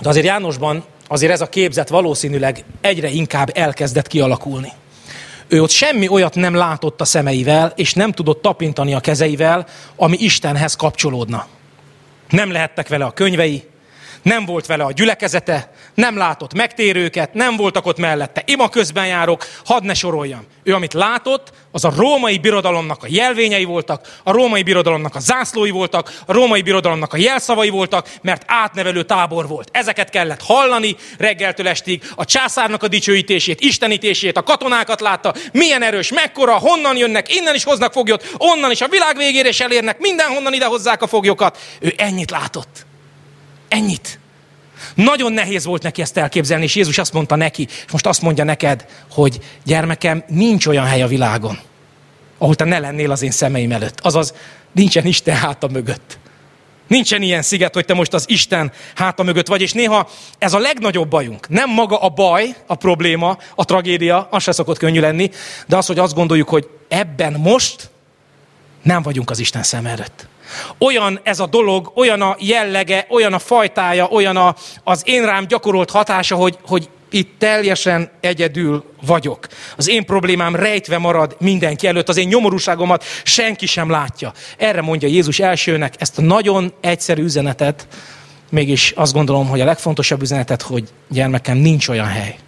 [SPEAKER 1] De azért Jánosban azért ez a képzet valószínűleg egyre inkább elkezdett kialakulni. Ő ott semmi olyat nem látott a szemeivel, és nem tudott tapintani a kezeivel, ami Istenhez kapcsolódna. Nem lehettek vele a könyvei, nem volt vele a gyülekezete, nem látott megtérőket, nem voltak ott mellette ima közben járok, hadd ne soroljam. Ő amit látott, az a római birodalomnak a jelvényei voltak, a római birodalomnak a zászlói voltak, a római birodalomnak a jelszavai voltak, mert átnevelő tábor volt. Ezeket kellett hallani reggeltől estig, a császárnak a dicsőítését, istenítését, a katonákat látta, milyen erős, mekkora, honnan jönnek, innen is hoznak foglyot, onnan is a világ végére is elérnek, mindenhonnan ide hozzák a foglyokat. Ő ennyit látott. Ennyit. Nagyon nehéz volt neki ezt elképzelni, és Jézus azt mondta neki, és most azt mondja neked, hogy gyermekem, nincs olyan hely a világon, ahol te ne lennél az én szemeim előtt. Azaz, nincsen Isten háta mögött. Nincsen ilyen sziget, hogy te most az Isten háta mögött vagy, és néha ez a legnagyobb bajunk. Nem maga a baj, a probléma, a tragédia, az se szokott könnyű lenni, de az, hogy azt gondoljuk, hogy ebben most nem vagyunk az Isten szem előtt. Olyan ez a dolog, olyan a jellege, olyan a fajtája, olyan a, az én rám gyakorolt hatása, hogy, hogy itt teljesen egyedül vagyok. Az én problémám rejtve marad mindenki előtt, az én nyomorúságomat senki sem látja. Erre mondja Jézus elsőnek ezt a nagyon egyszerű üzenetet, mégis azt gondolom, hogy a legfontosabb üzenetet, hogy gyermekem, nincs olyan hely,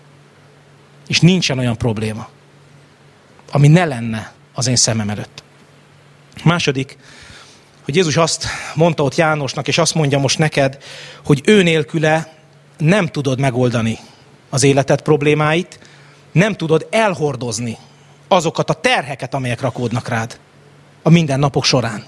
[SPEAKER 1] és nincsen olyan probléma, ami ne lenne az én szemem előtt. Második, hogy Jézus azt mondta ott Jánosnak, és azt mondja most neked, hogy ő nélküle nem tudod megoldani az életed problémáit, nem tudod elhordozni azokat a terheket, amelyek rakódnak rád a mindennapok során.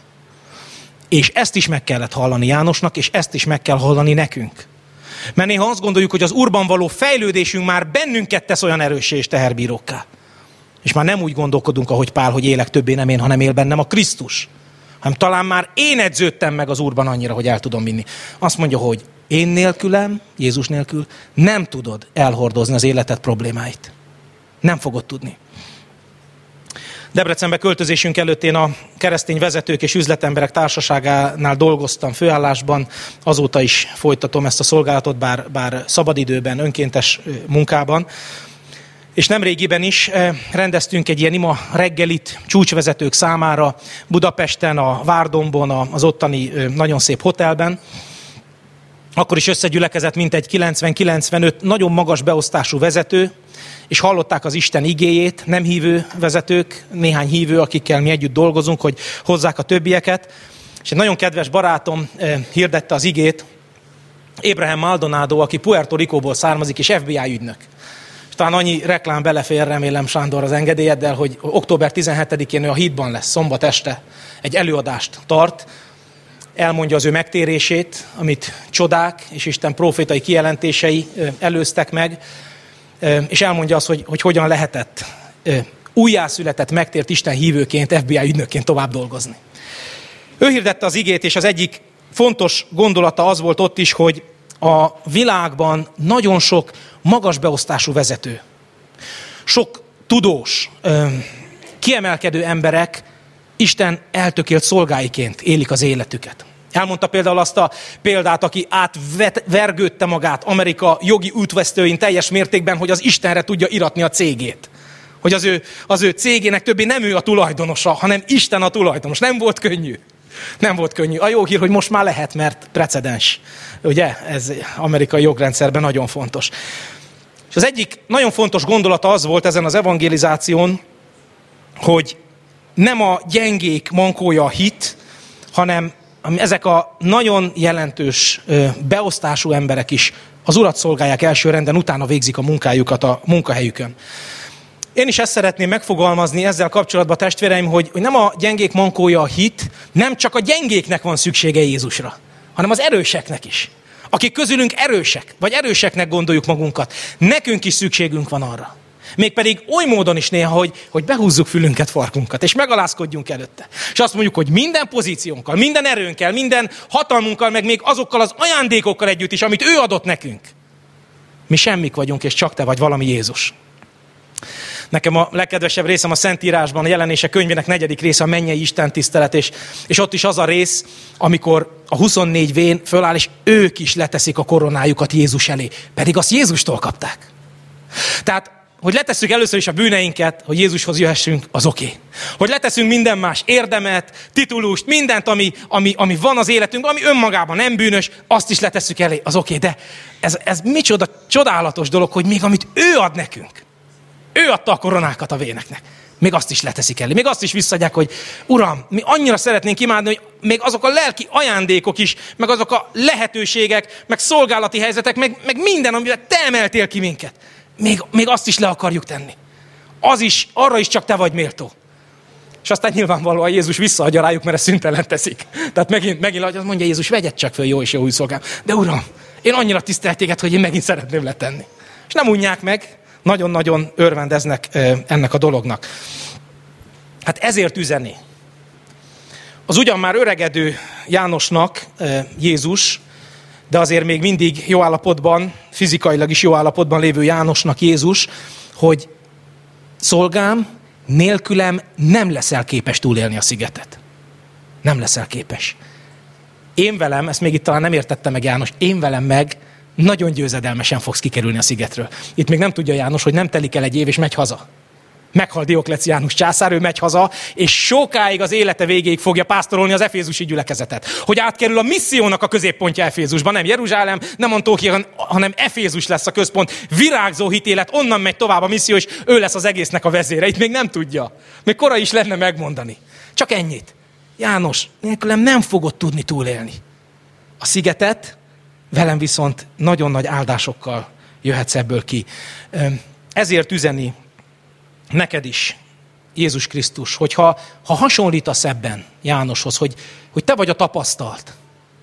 [SPEAKER 1] És ezt is meg kellett hallani Jánosnak, és ezt is meg kell hallani nekünk. Mert néha azt gondoljuk, hogy az Úrban való fejlődésünk már bennünket tesz olyan erőssé és teherbírókká. És már nem úgy gondolkodunk, ahogy Pál, hogy élek többé nem én, hanem él bennem a Krisztus. Hanem talán már én edződtem meg az Úrban annyira, hogy el tudom vinni. Azt mondja, hogy én nélkülem, Jézus nélkül nem tudod elhordozni az életed problémáit. Nem fogod tudni. Debrecenbe költözésünk előtt én a keresztény vezetők és üzletemberek társaságánál dolgoztam főállásban, azóta is folytatom ezt a szolgálatot, bár, bár szabadidőben, önkéntes munkában. És nemrégiben is rendeztünk egy ilyen ima reggelit csúcsvezetők számára Budapesten, a Várdombon, az ottani nagyon szép hotelben. Akkor is összegyülekezett mintegy kilencven-kilencvenöt nagyon magas beosztású vezető, és hallották az Isten igéjét, nem hívő vezetők, néhány hívő, akikkel mi együtt dolgozunk, hogy hozzák a többieket. És egy nagyon kedves barátom hirdette az igét, Abraham Maldonado, aki Puerto Ricóból származik, és ef bé i ügynök. Talán annyi reklám belefér, remélem Sándor az engedélyeddel, hogy október tizenhetedikén ő a Hídban lesz, szombat este egy előadást tart, elmondja az ő megtérését, amit csodák és Isten profétai kijelentései előztek meg, és elmondja azt, hogy, hogy hogyan lehetett újjászületett, megtért Isten hívőként, ef bé i ügynökként tovább dolgozni. Ő hirdette az igét, és az egyik fontos gondolata az volt ott is, hogy a világban nagyon sok magas beosztású vezető, sok tudós, kiemelkedő emberek Isten eltökélt szolgáiként élik az életüket. Elmondta például azt a példát, aki átvergődte magát Amerika jogi útvesztőin teljes mértékben, hogy az Istenre tudja iratni a cégét. Hogy az ő, az ő cégének többé nem ő a tulajdonosa, hanem Isten a tulajdonos. Nem volt könnyű. Nem volt könnyű. A jó hír, hogy most már lehet, mert precedens. Ugye? Ez amerikai jogrendszerben nagyon fontos. És az egyik nagyon fontos gondolata az volt ezen az evangelizáción, hogy nem a gyengék mankója a hit, hanem ezek a nagyon jelentős beosztású emberek is az Urat szolgálják elsőrenden, utána végzik a munkájukat a munkahelyükön. Én is ezt szeretném megfogalmazni ezzel kapcsolatban, testvéreim, hogy, hogy nem a gyengék mankója a hit, nem csak a gyengéknek van szüksége Jézusra, hanem az erőseknek is. Akik közülünk erősek, vagy erőseknek gondoljuk magunkat, nekünk is szükségünk van arra. Mégpedig oly módon is néha, hogy, hogy behúzzuk fülünket, farkunkat, és megalázkodjunk előtte. És azt mondjuk, hogy minden pozíciónkkal, minden erőnkkel, minden hatalmunkkal, meg még azokkal az ajándékokkal együtt is, amit ő adott nekünk. Mi semmik vagyunk, és csak te vagy valami Jézus. Nekem a legkedvesebb részem a Szentírásban, a Jelenések könyvének negyedik része, a mennyei Isten tisztelet, és, és ott is az a rész, amikor a huszonnégy vén föláll, és ők is leteszik a koronájukat Jézus elé. Pedig azt Jézustól kapták. Tehát, hogy letesszük először is a bűneinket, hogy Jézushoz jöhessünk, az oké. Okay. Hogy leteszünk minden más érdemet, titulust, mindent, ami, ami, ami van az életünk, ami önmagában nem bűnös, azt is letesszük elé, az oké. Okay. De ez, ez micsoda csodálatos dolog, hogy még amit ő ad nekünk, ő adta a koronákat a véneknek. Még azt is leteszik elé. Még azt is visszadják, hogy Uram, mi annyira szeretnénk imádni, hogy még azok a lelki ajándékok is, meg azok a lehetőségek, meg szolgálati helyzetek, meg, meg minden, amivel te emeltél ki minket. Még, még azt is le akarjuk tenni. Az is, arra is csak te vagy méltó. És aztán nyilvánvalóan Jézus visszaadja rájuk, mert ezt szüntelen teszik. Tehát megint, megint azt mondja Jézus, vegyed csak föl, jó és jó új szolgám. De Uram, én annyira tisztelt téged, hogy én megint szeretném letenni. És nem unják meg, nagyon-nagyon örvendeznek ennek a dolognak. Hát ezért üzeni. Az ugyan már öregedő Jánosnak Jézus, de azért még mindig jó állapotban, fizikailag is jó állapotban lévő Jánosnak Jézus, hogy szolgám, nélkülem nem leszel képes túlélni a szigetet. Nem leszel képes. Én velem, ezt még itt talán nem értette meg János, én velem meg nagyon győzedelmesen fogsz kikerülni a szigetről. Itt még nem tudja János, hogy nem telik el egy év, és megy haza. Meghal Diokleciánus császár, ő megy haza, és sokáig az élete végéig fogja pásztorolni az efézusi gyülekezetet. Hogy átkerül a missziónak a középpontja Efézusban, nem Jeruzsálem, nem Antókia, hanem Efézus lesz a központ. Virágzó hitélet, onnan megy tovább a misszió, és ő lesz az egésznek a vezére. Itt még nem tudja. Még korai is lenne megmondani. Csak ennyit. János, nélkülem nem fogod tudni túlélni a szigetet, velem viszont nagyon nagy áldásokkal jöhetsz ebből ki. Ezért üzeni neked is Jézus Krisztus, hogyha ha hasonlítasz ebben Jánoshoz, hogy, hogy te vagy a tapasztalt,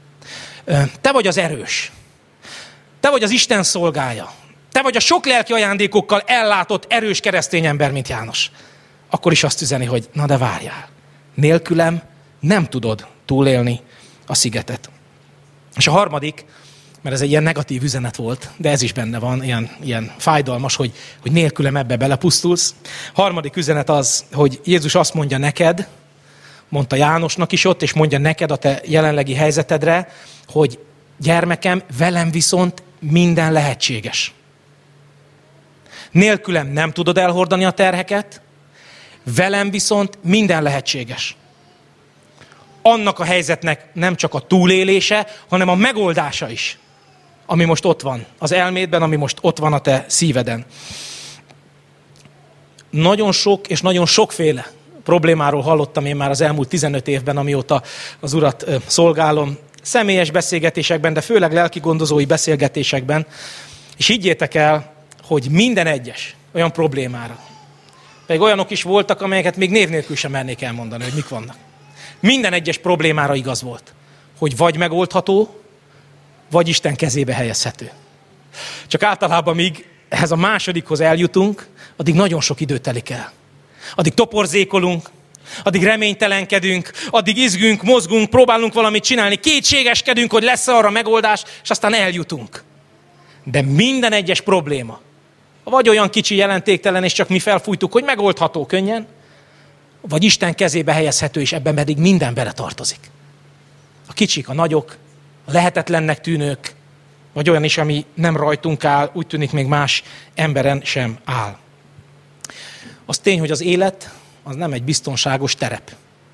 [SPEAKER 1] te vagy az erős, te vagy az Isten szolgája, te vagy a sok lelki ajándékokkal ellátott erős keresztény ember, mint János, akkor is azt üzeni, hogy na de várjál, nélkülem nem tudod túlélni a szigetet. És a harmadik, mert ez egy ilyen negatív üzenet volt, de ez is benne van, ilyen, ilyen fájdalmas, hogy, hogy nélkülem ebbe belepusztulsz. Harmadik üzenet az, hogy Jézus azt mondja neked, mondta Jánosnak is ott, és mondja neked a te jelenlegi helyzetedre, hogy gyermekem, velem viszont minden lehetséges. Nélkülem nem tudod elhordani a terheket, velem viszont minden lehetséges. Annak a helyzetnek nem csak a túlélése, hanem a megoldása is, ami most ott van az elmédben, ami most ott van a te szíveden. Nagyon sok és nagyon sokféle problémáról hallottam én már az elmúlt tizenöt évben, amióta az Urat szolgálom, személyes beszélgetésekben, de főleg lelki gondozói beszélgetésekben, és higgyétek el, hogy minden egyes olyan problémára, pedig olyanok is voltak, amelyeket még név nélkül sem mernék elmondani, hogy mik vannak. Minden egyes problémára igaz volt, hogy vagy megoldható, vagy Isten kezébe helyezhető. Csak általában míg ehhez a másodikhoz eljutunk, addig nagyon sok idő telik el. Addig toporzékolunk, addig reménytelenkedünk, addig izgünk, mozgunk, próbálunk valamit csinálni, kétségeskedünk, hogy lesz arra megoldás, és aztán eljutunk. De minden egyes probléma, vagy olyan kicsi jelentéktelen, és csak mi felfújtuk, hogy megoldható könnyen, vagy Isten kezébe helyezhető, és ebben pedig minden beletartozik. A kicsik, a nagyok, a lehetetlennek tűnők, vagy olyan is, ami nem rajtunk áll, úgy tűnik még más emberen sem áll. Az tény, hogy az élet az nem egy biztonságos terep.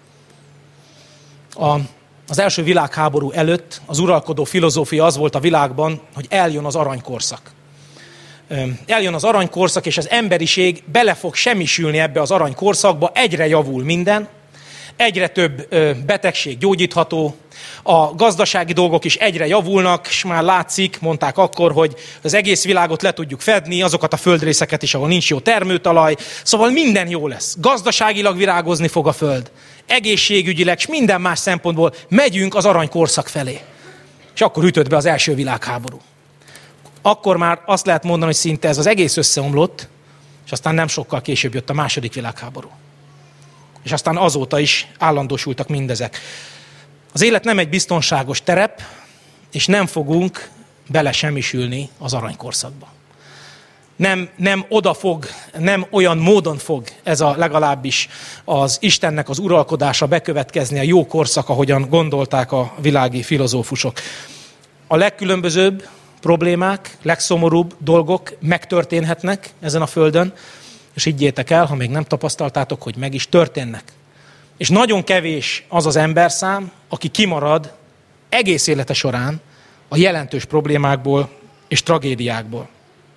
[SPEAKER 1] A, az első világháború előtt az uralkodó filozófia az volt a világban, hogy eljön az aranykorszak. Eljön az aranykorszak, és az emberiség bele fog semmisülni ebbe az aranykorszakba, egyre javul minden, egyre több betegség gyógyítható, a gazdasági dolgok is egyre javulnak, és már látszik, mondták akkor, hogy az egész világot le tudjuk fedni, azokat a földrészeket is, ahol nincs jó termőtalaj, szóval minden jó lesz. Gazdaságilag virágozni fog a föld, egészségügyileg, és minden más szempontból megyünk az aranykorszak felé. És akkor ütött be az első világháború. Akkor már azt lehet mondani, hogy szinte ez az egész összeomlott, és aztán nem sokkal később jött a második világháború. És aztán azóta is állandósultak mindezek. Az élet nem egy biztonságos terep, és nem fogunk belesemmisülni az aranykorszakba. Nem, nem oda fog, nem olyan módon fog ez a legalábbis az Istennek az uralkodása bekövetkezni, a jó korszak, ahogyan gondolták a világi filozófusok. A legkülönbözőbb problémák, legszomorúbb dolgok megtörténhetnek ezen a földön, és higgyétek el, ha még nem tapasztaltátok, hogy meg is történnek. És nagyon kevés az az emberszám, aki kimarad egész élete során a jelentős problémákból és tragédiákból.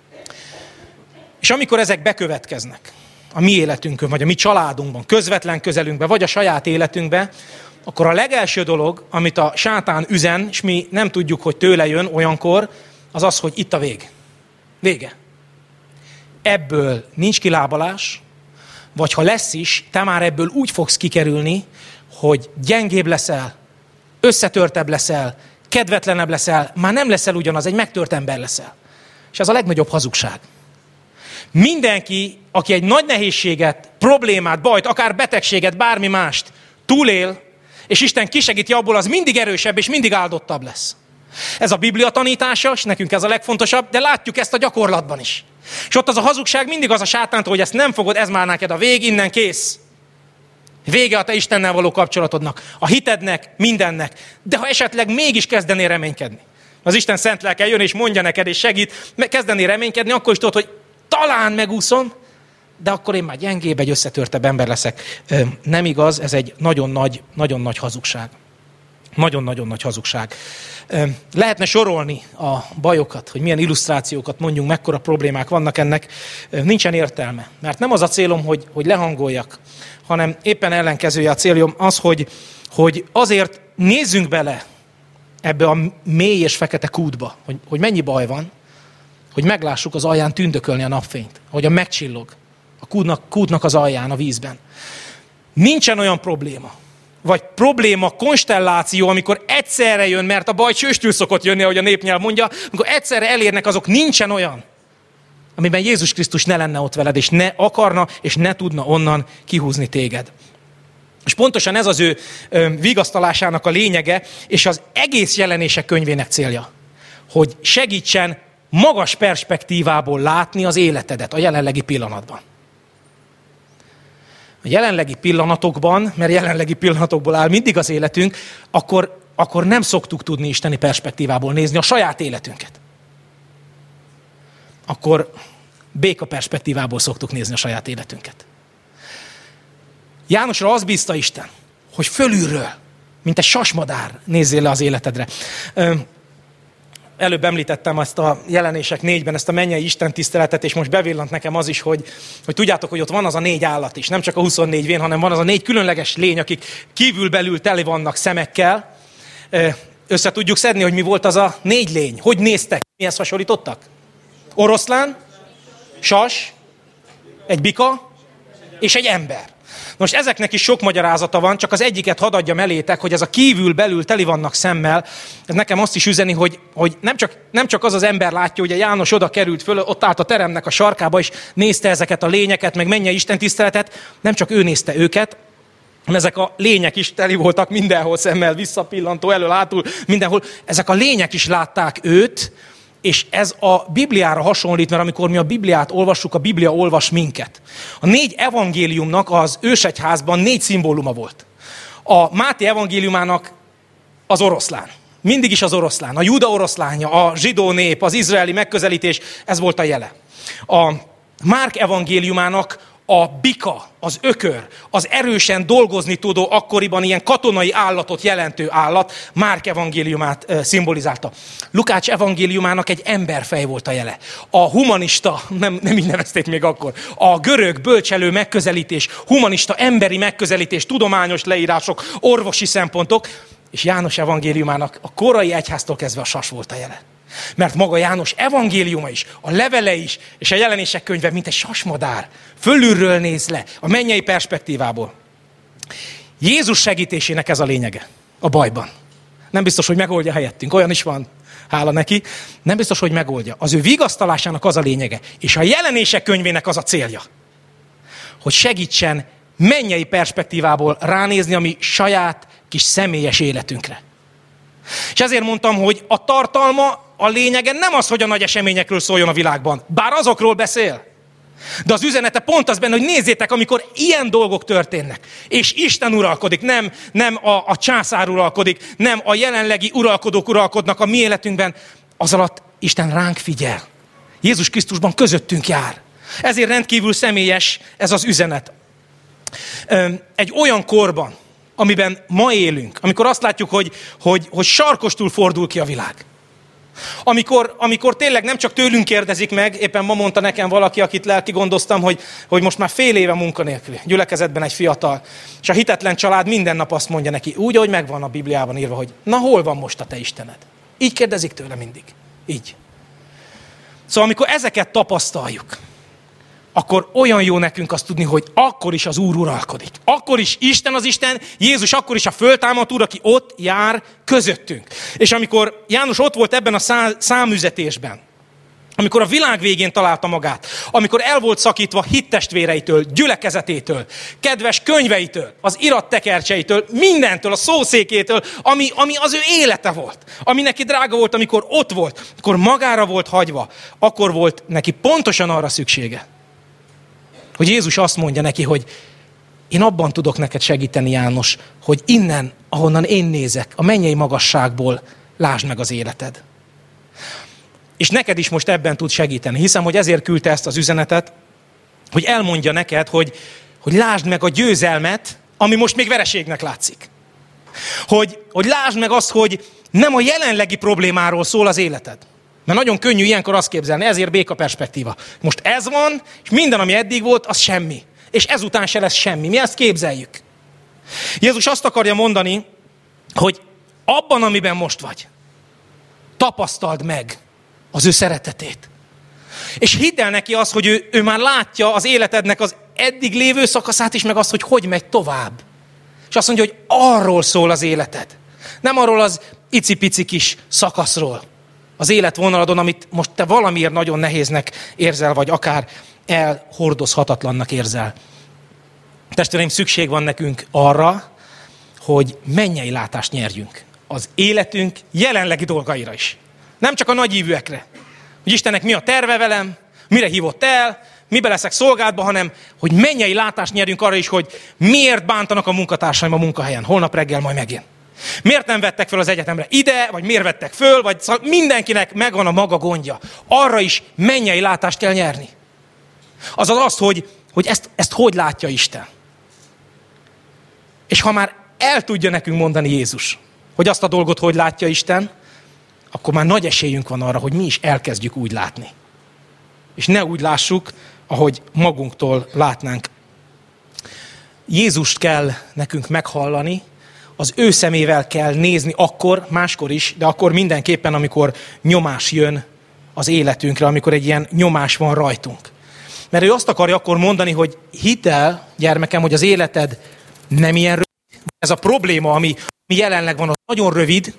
[SPEAKER 1] És amikor ezek bekövetkeznek a mi életünkön, vagy a mi családunkban, közvetlen közelünkben, vagy a saját életünkben, akkor a legelső dolog, amit a sátán üzen, és mi nem tudjuk, hogy tőle jön olyankor, az az, hogy itt a vég. Vége. Ebből nincs kilábalás, vagy ha lesz is, te már ebből úgy fogsz kikerülni, hogy gyengébb leszel, összetörtebb leszel, kedvetlenebb leszel, már nem leszel ugyanaz, egy megtört ember leszel. És ez a legnagyobb hazugság. Mindenki, aki egy nagy nehézséget, problémát, bajt, akár betegséget, bármi mást túlél, és Isten kisegíti abból, az mindig erősebb és mindig áldottabb lesz. Ez a Biblia tanítása, és nekünk ez a legfontosabb, de látjuk ezt a gyakorlatban is. És ott az a hazugság mindig az a sátántól, hogy ezt nem fogod, ez már neked a vég, innen kész. Vége a te Istennel való kapcsolatodnak, a hitednek, mindennek. De ha esetleg mégis kezdenél reménykedni, az Isten szent lelke jön és mondja neked és segít, kezdenél reménykedni, akkor is tudod, hogy talán megúszom, de akkor én már gyengébb, egy összetörtebb ember leszek. Nem igaz, ez egy nagyon nagy, nagyon nagy hazugság. Nagyon-nagyon nagy hazugság. Lehetne sorolni a bajokat, hogy milyen illusztrációkat mondjunk, mekkora problémák vannak ennek. Nincsen értelme. Mert nem az a célom, hogy, hogy lehangoljak, hanem éppen ellenkezője a célom az, hogy, hogy azért nézzünk bele ebbe a mély és fekete kútba, hogy, hogy mennyi baj van, hogy meglássuk az alján tündökölni a napfényt, ahogyan megcsillog a kútnak, kútnak az alján, a vízben. Nincsen olyan probléma, vagy probléma, konstelláció, amikor egyszerre jön, mert a baj csőstül szokott jönni, ahogy a népnyelv mondja, amikor egyszerre elérnek, azok nincsen olyan, amiben Jézus Krisztus ne lenne ott veled, és ne akarna, és ne tudna onnan kihúzni téged. És pontosan ez az ő ö, vigasztalásának a lényege, és az egész Jelenések könyvének célja, hogy segítsen magas perspektívából látni az életedet a jelenlegi pillanatban. A jelenlegi pillanatokban, mert jelenlegi pillanatokból áll mindig az életünk, akkor, akkor nem szoktuk tudni isteni perspektívából nézni a saját életünket. Akkor béka perspektívából szoktuk nézni a saját életünket. Jánosra az bízta Isten, hogy fölülről, mint egy sasmadár nézzél le az életedre. Előbb említettem ezt a Jelenések négyben, ezt a mennyei Isten tiszteletet, és most bevillant nekem az is, hogy, hogy tudjátok, hogy ott van az a négy állat is, nem csak a huszonnégy vén, hanem van az a négy különleges lény, akik kívül-belül tele vannak szemekkel. Össze tudjuk szedni, hogy mi volt az a négy lény. Hogy néztek? Mihez hasonlítottak? Oroszlán, sas, egy bika és egy ember. Most ezeknek is sok magyarázata van, csak az egyiket hadd adjam elétek, hogy ez a kívül-belül teli vannak szemmel, ez nekem azt is üzeni, hogy, hogy nem, csak, nem csak az az ember látja, hogy a János oda került föl, ott állt a teremnek a sarkába, és nézte ezeket a lényeket, meg mennyei Isten tiszteletet, nem csak ő nézte őket, hanem ezek a lények is teli voltak mindenhol szemmel, visszapillantó, elől, hátul, mindenhol. Ezek a lények is látták őt, és ez a Bibliára hasonlít, mert amikor mi a Bibliát olvassuk, a Biblia olvas minket. A négy evangéliumnak az ősegyházban négy szimbóluma volt. A Máté evangéliumának az oroszlán. Mindig is az oroszlán. A Júda oroszlánja, a zsidó nép, az izraeli megközelítés, ez volt a jele. A Márk evangéliumának a bika, az ökör, az erősen dolgozni tudó, akkoriban ilyen katonai állatot jelentő állat Márk evangéliumát e, szimbolizálta. Lukács evangéliumának egy emberfej volt a jele. A humanista, nem, nem így nevezték még akkor, a görög bölcselő megközelítés, humanista emberi megközelítés, tudományos leírások, orvosi szempontok, és János evangéliumának a korai egyháztól kezdve a sas volt a jele. Mert maga János evangéliuma is, a levele is, és a Jelenések könyve, mint egy sasmadár, fölülről néz le, a mennyei perspektívából. Jézus segítésének ez a lényege a bajban. Nem biztos, hogy megoldja helyettünk, olyan is van, hála neki. Nem biztos, hogy megoldja. Az ő vigasztalásának az a lényege, és a Jelenések könyvének az a célja, hogy segítsen mennyei perspektívából ránézni a mi saját kis személyes életünkre. És ezért mondtam, hogy a tartalma a lényege nem az, hogy a nagy eseményekről szóljon a világban, bár azokról beszél. De az üzenete pont az benne, hogy nézzétek, amikor ilyen dolgok történnek, és Isten uralkodik, nem, nem a, a császár uralkodik, nem a jelenlegi uralkodók uralkodnak a mi életünkben, az alatt Isten ránk figyel. Jézus Krisztusban közöttünk jár. Ezért rendkívül személyes ez az üzenet. Egy olyan korban, amiben ma élünk, amikor azt látjuk, hogy, hogy, hogy sarkostul fordul ki a világ. Amikor, amikor tényleg nem csak tőlünk kérdezik meg, éppen ma mondta nekem valaki, akit lelki gondoztam, hogy, hogy most már fél éve munkanélküli, gyülekezetben egy fiatal, és a hitetlen család minden nap azt mondja neki, úgy, ahogy megvan a Bibliában írva, hogy na hol van most a te Istened? Így kérdezik tőle mindig. Így. Szóval amikor ezeket tapasztaljuk, akkor olyan jó nekünk azt tudni, hogy akkor is az Úr uralkodik. Akkor is Isten az Isten, Jézus akkor is a föltámadt Úr, aki ott jár közöttünk. És amikor János ott volt ebben a számüzetésben, amikor a világ végén találta magát, amikor el volt szakítva hittestvéreitől, gyülekezetétől, kedves könyveitől, az irattekercseitől, mindentől, a szószékétől, ami, ami az ő élete volt, ami neki drága volt, amikor ott volt, amikor magára volt hagyva, akkor volt neki pontosan arra szüksége, hogy Jézus azt mondja neki, hogy én abban tudok neked segíteni, János, hogy innen, ahonnan én nézek, a mennyei magasságból lásd meg az életed. És neked is most ebben tud segíteni. Hiszem, hogy ezért küldte ezt az üzenetet, hogy elmondja neked, hogy, hogy lásd meg a győzelmet, ami most még vereségnek látszik. Hogy, hogy lásd meg azt, hogy nem a jelenlegi problémáról szól az életed. Mert nagyon könnyű ilyenkor azt képzelni, ezért béka perspektíva. Most ez van, és minden, ami eddig volt, az semmi. És ezután se lesz semmi. Mi ezt képzeljük. Jézus azt akarja mondani, hogy abban, amiben most vagy, tapasztald meg az ő szeretetét. És hidd el neki azt, hogy ő, ő már látja az életednek az eddig lévő szakaszát is, meg azt, hogy hogy megy tovább. És azt mondja, hogy arról szól az életed. Nem arról az icipici kis szakaszról. Az életvonaladon, amit most te valamiért nagyon nehéznek érzel, vagy akár elhordozhatatlannak érzel. Testvéreim, szükség van nekünk arra, hogy mennyei látást nyerjünk az életünk jelenlegi dolgaira is. Nem csak a nagyívűekre, hogy Istennek mi a terve velem, mire hívott el, mibe leszek szolgálatban, hanem hogy mennyei látást nyerjünk arra is, hogy miért bántanak a munkatársaim a munkahelyen, holnap reggel majd megint. Miért nem vettek föl az egyetemre ide, vagy miért vettek föl, vagy szóval mindenkinek megvan a maga gondja. Arra is mennyei látást kell nyerni. Azaz azt, hogy, hogy ezt, ezt hogy látja Isten. És ha már el tudja nekünk mondani Jézus, hogy azt a dolgot hogy látja Isten, akkor már nagy esélyünk van arra, hogy mi is elkezdjük úgy látni. És ne úgy lássuk, ahogy magunktól látnánk. Jézust kell nekünk meghallani, az ő szemével kell nézni akkor, máskor is, de akkor mindenképpen, amikor nyomás jön az életünkre, amikor egy ilyen nyomás van rajtunk. Mert ő azt akarja akkor mondani, hogy hidd el, gyermekem, hogy az életed nem ilyen rövid. Ez a probléma, ami jelenleg van, az nagyon rövid,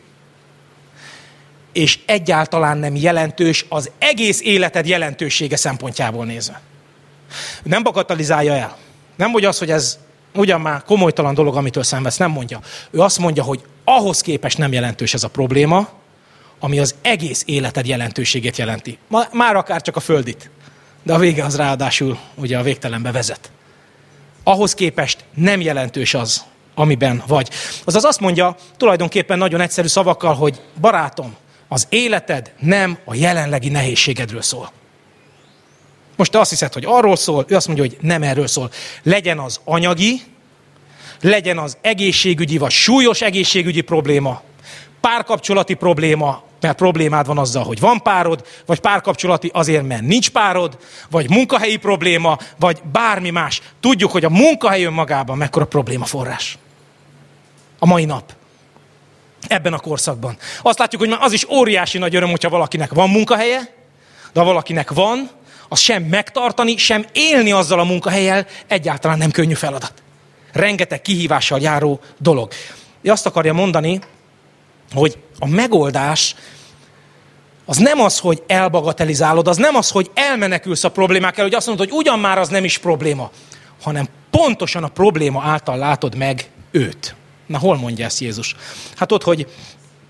[SPEAKER 1] és egyáltalán nem jelentős az egész életed jelentősége szempontjából nézve. Nem bagatelizálja el. Nem mondja azt, hogy ez ugyan már komolytalan dolog, amitől szenvedsz, nem mondja. Ő azt mondja, hogy ahhoz képest nem jelentős ez a probléma, ami az egész életed jelentőségét jelenti. Már akár csak a földit. De a vége az ráadásul ugye a végtelenbe vezet. Ahhoz képest nem jelentős az, amiben vagy. Azaz azt mondja tulajdonképpen nagyon egyszerű szavakkal, hogy barátom, az életed nem a jelenlegi nehézségedről szól. Most te azt hiszed, hogy arról szól, ő azt mondja, hogy nem erről szól. Legyen az anyagi, legyen az egészségügyi vagy súlyos egészségügyi probléma, párkapcsolati probléma, mert problémád van azzal, hogy van párod, vagy párkapcsolati azért, mert nincs párod, vagy munkahelyi probléma, vagy bármi más. Tudjuk, hogy a munkahely önmagában mekkora probléma forrás. A mai nap. Ebben a korszakban. Azt látjuk, hogy már az is óriási nagy öröm, hogyha valakinek van munkahelye, de ha valakinek van, az sem megtartani, sem élni azzal a munkahellyel egyáltalán nem könnyű feladat. Rengeteg kihívással járó dolog. Ő azt akarja mondani, hogy a megoldás az nem az, hogy elbagatelizálod, az nem az, hogy elmenekülsz a problémák elől, hogy azt mondod, hogy ugyan már az nem is probléma, hanem pontosan a probléma által látod meg őt. Na, hol mondja ezt Jézus? Hát ott, hogy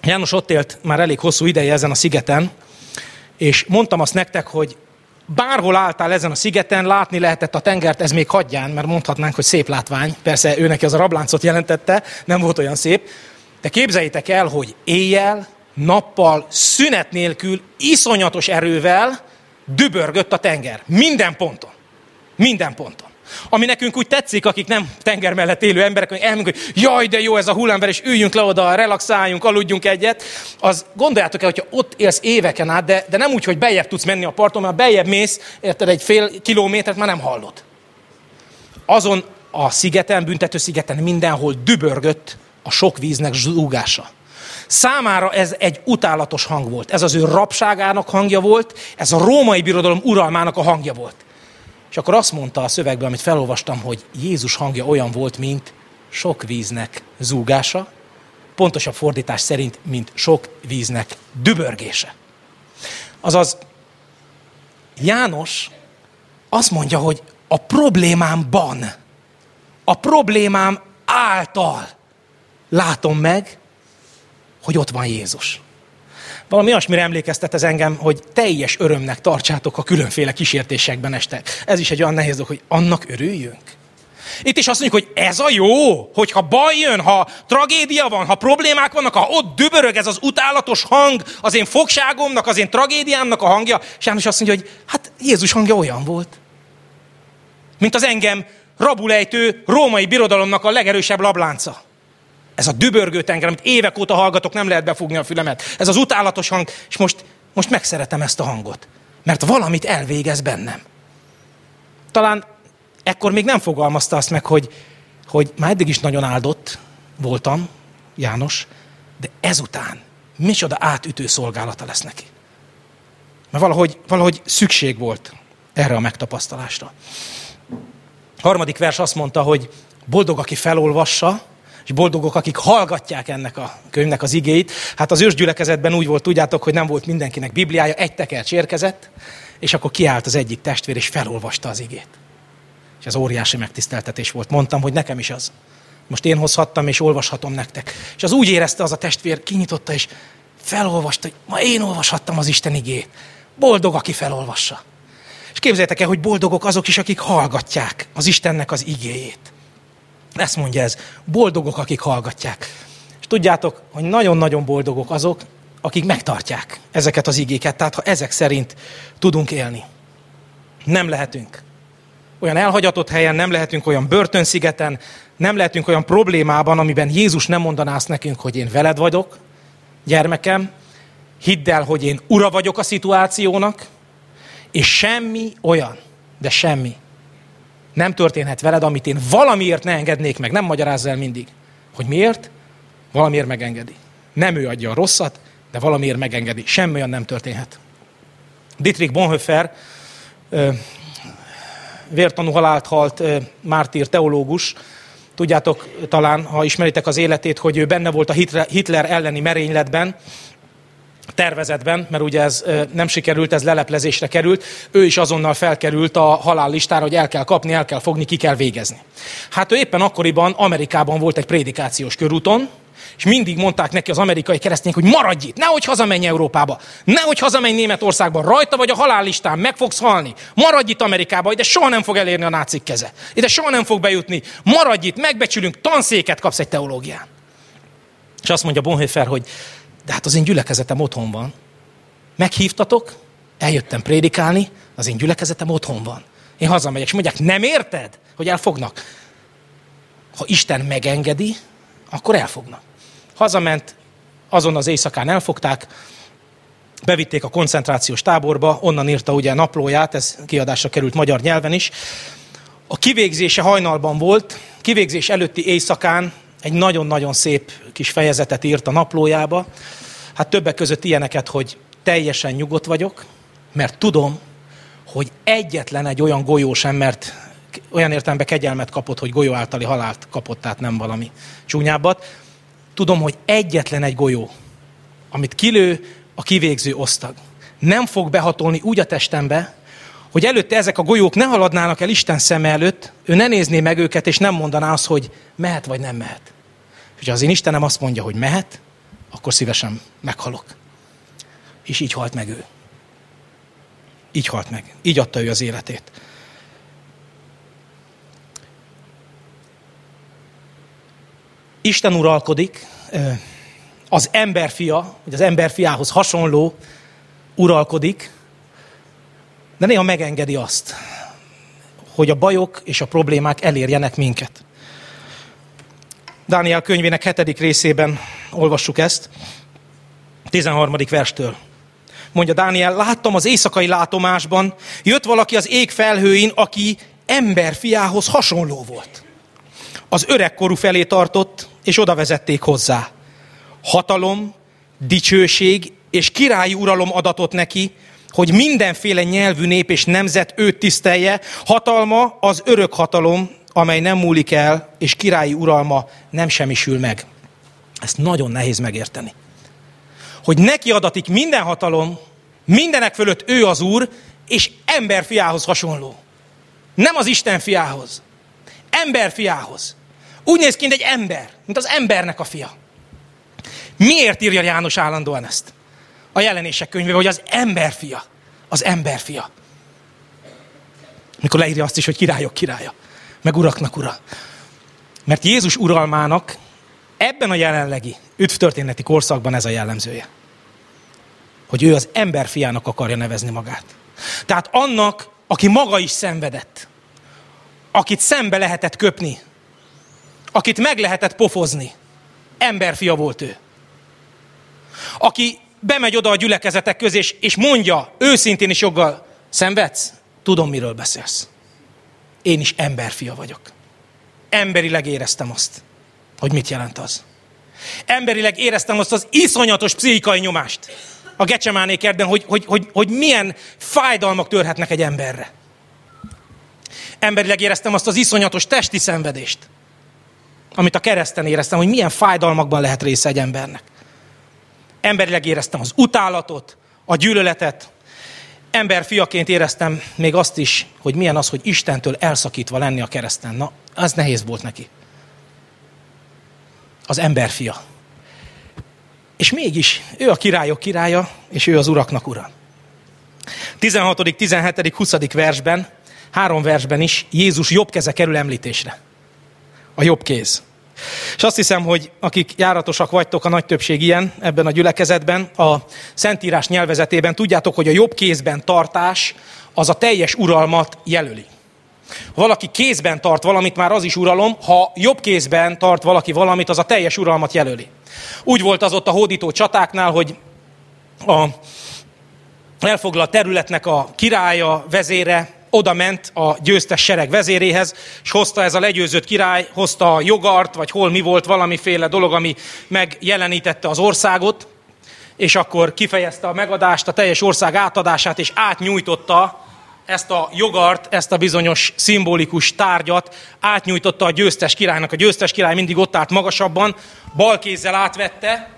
[SPEAKER 1] János ott élt már elég hosszú ideje ezen a szigeten, és mondtam azt nektek, hogy bárhol álltál ezen a szigeten, látni lehetett a tengert, ez még hagyján, mert mondhatnánk, hogy szép látvány. Persze ő neki az a rabláncot jelentette, nem volt olyan szép. De képzeljétek el, hogy éjjel, nappal, szünet nélkül, iszonyatos erővel dübörgött a tenger. Minden ponton. Minden ponton. Ami nekünk úgy tetszik, akik nem tenger mellett élő emberek, hogy elmondjuk, hogy jaj, de jó ez a hullámver, és üljünk le oda, relaxáljunk, aludjunk egyet, az gondoljátok el, hogyha ott élsz éveken át, de, de nem úgy, hogy bejjebb tudsz menni a parton, mert bejjebb mész, érted, egy fél kilométert már nem hallod. Azon a szigeten, büntető szigeten mindenhol dübörgött a sok víznek zúgása. Számára ez egy utálatos hang volt. Ez az ő rabságának hangja volt, ez a római birodalom uralmának a hangja volt. És akkor azt mondta a szövegben, amit felolvastam, hogy Jézus hangja olyan volt, mint sok víznek zúgása, pontosabb fordítás szerint, mint sok víznek dübörgése. Azaz János azt mondja, hogy a problémámban, a problémám által látom meg, hogy ott van Jézus. Valami olyasmire emlékeztet ez engem, hogy teljes örömnek tartsátok, ha különféle kísértésekben estek. Ez is egy olyan nehéz dolog, hogy annak örüljünk. Itt is azt mondjuk, hogy ez a jó, hogyha baj jön, ha tragédia van, ha problémák vannak, ha ott dübörög ez az utálatos hang, az én fogságomnak, az én tragédiámnak a hangja, és János azt mondja, hogy hát Jézus hangja olyan volt, mint az engem rabulejtő római birodalomnak a legerősebb lablánca. Ez a dübörgő tenger, amit évek óta hallgatok, nem lehet befogni a fülemet. Ez az utálatos hang, és most, most megszeretem ezt a hangot. Mert valamit elvégez bennem. Talán ekkor még nem fogalmazta azt meg, hogy, hogy már eddig is nagyon áldott voltam, János, de ezután micsoda átütő szolgálata lesz neki. Mert valahogy, valahogy szükség volt erre a megtapasztalásra. A harmadik vers azt mondta, hogy boldog, aki felolvassa, és boldogok, akik hallgatják ennek a könyvnek az igéit. Hát az ősgyülekezetben úgy volt, tudjátok, hogy nem volt mindenkinek Bibliája, egy tekercs érkezett, és akkor kiállt az egyik testvér, és felolvasta az igét. És ez óriási megtiszteltetés volt. Mondtam, hogy nekem is az. Most én hozhattam, és olvashatom nektek. És az úgy érezte az a testvér, kinyitotta, és felolvasta, hogy ma én olvashattam az Isten igét. Boldog, aki felolvassa. És képzeljétek el, hogy boldogok azok is, akik hallgatják az Istennek az igéjét. Ezt mondja ez, boldogok, akik hallgatják. És tudjátok, hogy nagyon-nagyon boldogok azok, akik megtartják ezeket az igéket. Tehát ha ezek szerint tudunk élni. Nem lehetünk olyan elhagyatott helyen, nem lehetünk olyan börtönszigeten, nem lehetünk olyan problémában, amiben Jézus nem mondaná azt nekünk, hogy én veled vagyok, gyermekem, hidd el, hogy én ura vagyok a szituációnak, és semmi olyan, de semmi nem történhet veled, amit én valamiért ne engednék meg. Nem magyarázza el mindig, hogy miért, valamiért megengedi. Nem ő adja a rosszat, de valamiért megengedi. Semmi olyan nem történhet. Dietrich Bonhoeffer, vértanú halált halt mártír teológus, tudjátok talán, ha ismeritek az életét, hogy ő benne volt a Hitler elleni merényletben, tervezetben, mert ugye ez nem sikerült, ez leleplezésre került, ő is azonnal felkerült a halállistára, hogy el kell kapni, el kell fogni, ki kell végezni. Hát ő éppen akkoriban Amerikában volt egy prédikációs körúton, és mindig mondták neki az amerikai keresztények, hogy maradj itt, nehogy hazamenj Európába, nehogy hazamenj Németországba, rajta vagy a halállistán, meg fogsz halni, maradj itt Amerikába, ide soha nem fog elérni a nácik keze, ide soha nem fog bejutni, maradj itt, megbecsülünk, tanszéket kapsz egy teológián. És azt mondja Bonhoeffer, hogy de hát az én gyülekezetem otthon van. Meghívtatok, eljöttem prédikálni, az én gyülekezetem otthon van. Én hazamegyek, és mondják, nem érted, hogy elfognak? Ha Isten megengedi, akkor elfognak. Hazament, azon az éjszakán elfogták, bevitték a koncentrációs táborba, onnan írta ugye a naplóját, ez kiadásra került magyar nyelven is. A kivégzése hajnalban volt, kivégzés előtti éjszakán egy nagyon-nagyon szép kis fejezetet írt a naplójába. Hát többek között ilyeneket, hogy teljesen nyugodt vagyok, mert tudom, hogy egyetlen egy olyan golyó sem, mert olyan értelemben kegyelmet kapott, hogy golyó általi halált kapott, tehát nem valami csúnyábbat. Tudom, hogy egyetlen egy golyó, amit kilő a kivégző osztag, nem fog behatolni úgy a testembe, hogy előtte ezek a golyók ne haladnának el Isten szeme előtt, ő ne nézné meg őket, és nem mondaná azt, hogy mehet vagy nem mehet. És az én Istenem azt mondja, hogy mehet, akkor szívesen meghalok. És így halt meg ő. Így halt meg. Így adta ő az életét. Isten uralkodik, az emberfia, vagy az emberfiához hasonló uralkodik, de néha megengedi azt, hogy a bajok és a problémák elérjenek minket. Dániel könyvének hetedik részében olvassuk ezt, tizenharmadik verstől. Mondja Dániel, láttam az éjszakai látomásban, jött valaki az ég felhőin, aki emberfiához hasonló volt. Az öregkorú felé tartott, és oda vezették hozzá. Hatalom, dicsőség és királyi uralom adatott neki, hogy mindenféle nyelvű nép és nemzet őt tisztelje. Hatalma az örök hatalom, amely nem múlik el, és királyi uralma nem semmisül meg. Ezt nagyon nehéz megérteni. Hogy neki adatik minden hatalom, mindenek fölött ő az Úr, és emberfiához hasonló. Nem az Isten fiához. Emberfiához. Úgy néz ki, mint egy ember, mint az embernek a fia. Miért írja János állandóan ezt? A Jelenések könyvében, hogy az emberfia. Az emberfia. Mikor leírja azt is, hogy királyok királya. Meg uraknak ura. Mert Jézus uralmának ebben a jelenlegi üdvtörténeti korszakban ez a jellemzője. Hogy ő az emberfiának akarja nevezni magát. Tehát annak, aki maga is szenvedett. Akit szembe lehetett köpni. Akit meg lehetett pofozni. Emberfia volt ő. Aki bemegy oda a gyülekezetek közé, és mondja őszintén is joggal, szenvedsz? Tudom, miről beszélsz. Én is emberfia vagyok. Emberileg éreztem azt, hogy mit jelent az. Emberileg éreztem azt az iszonyatos pszichikai nyomást a Gecsemáné kertben, hogy, hogy, hogy, hogy milyen fájdalmak törhetnek egy emberre. Emberileg éreztem azt az iszonyatos testi szenvedést, amit a kereszten éreztem, hogy milyen fájdalmakban lehet része egy embernek. Emberileg éreztem az utálatot, a gyűlöletet. Emberfiaként éreztem még azt is, hogy milyen az, hogy Istentől elszakítva lenni a kereszten. Na, az nehéz volt neki. Az emberfia. És mégis ő a királyok királya, és ő az uraknak ura. tizenhatodik, tizenhetedik, huszadik versben, három versben is Jézus jobb keze kerül említésre. A jobb kéz. És azt hiszem, hogy akik járatosak vagytok, a nagy többség ilyen ebben a gyülekezetben, a Szentírás nyelvezetében tudjátok, hogy a jobb kézben tartás az a teljes uralmat jelöli. Ha valaki kézben tart valamit, már az is uralom, ha jobb kézben tart valaki valamit, az a teljes uralmat jelöli. Úgy volt az ott a hódító csatáknál, hogy a elfoglalt területnek a királya, vezére oda ment a győztes sereg vezéréhez, és hozta ez a legyőzött király, hozta a jogart, vagy hol mi volt valamiféle dolog, ami megjelenítette az országot, és akkor kifejezte a megadást, a teljes ország átadását, és átnyújtotta ezt a jogart, ezt a bizonyos szimbolikus tárgyat, átnyújtotta a győztes királynak. A győztes király mindig ott állt magasabban, bal kézzel átvette,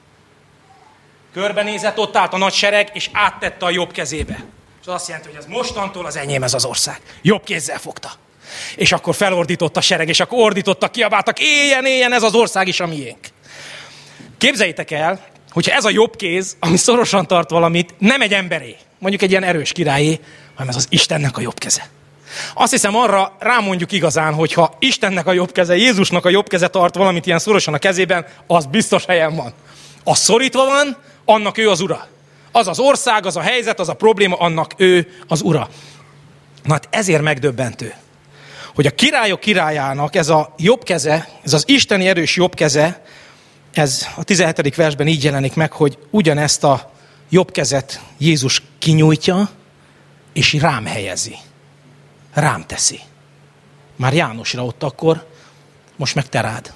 [SPEAKER 1] körbenézett, ott állt a nagy sereg, és áttette a jobb kezébe. És az azt jelenti, hogy ez mostantól az enyém ez az ország. Jobb kézzel fogta. És akkor felordított a sereg, és akkor ordítottak, kiabáltak, éljen, éljen, ez az ország is a miénk. Képzeljétek el, hogyha ez a jobb kéz, ami szorosan tart valamit, nem egy emberé, mondjuk egy ilyen erős királyé, hanem ez az Istennek a jobb keze. Azt hiszem, arra rámondjuk igazán, hogyha Istennek a jobb keze, Jézusnak a jobb keze tart valamit ilyen szorosan a kezében, az biztos helyen van. Az szorítva van, annak ő az ura. Az az ország, az a helyzet, az a probléma, annak ő az ura. Na hát ezért megdöbbentő, hogy a királyok királyának ez a jobb keze, ez az isteni erős jobb keze, ez a tizenhetedik versben így jelenik meg, hogy ugyanezt a jobb kezet Jézus kinyújtja, és rám helyezi. Rám teszi. Már Jánosra ott akkor, most meg te rád.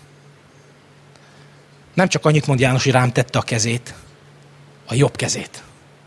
[SPEAKER 1] Nem csak annyit mond János, hogy rám tette a kezét, a jobb kezét.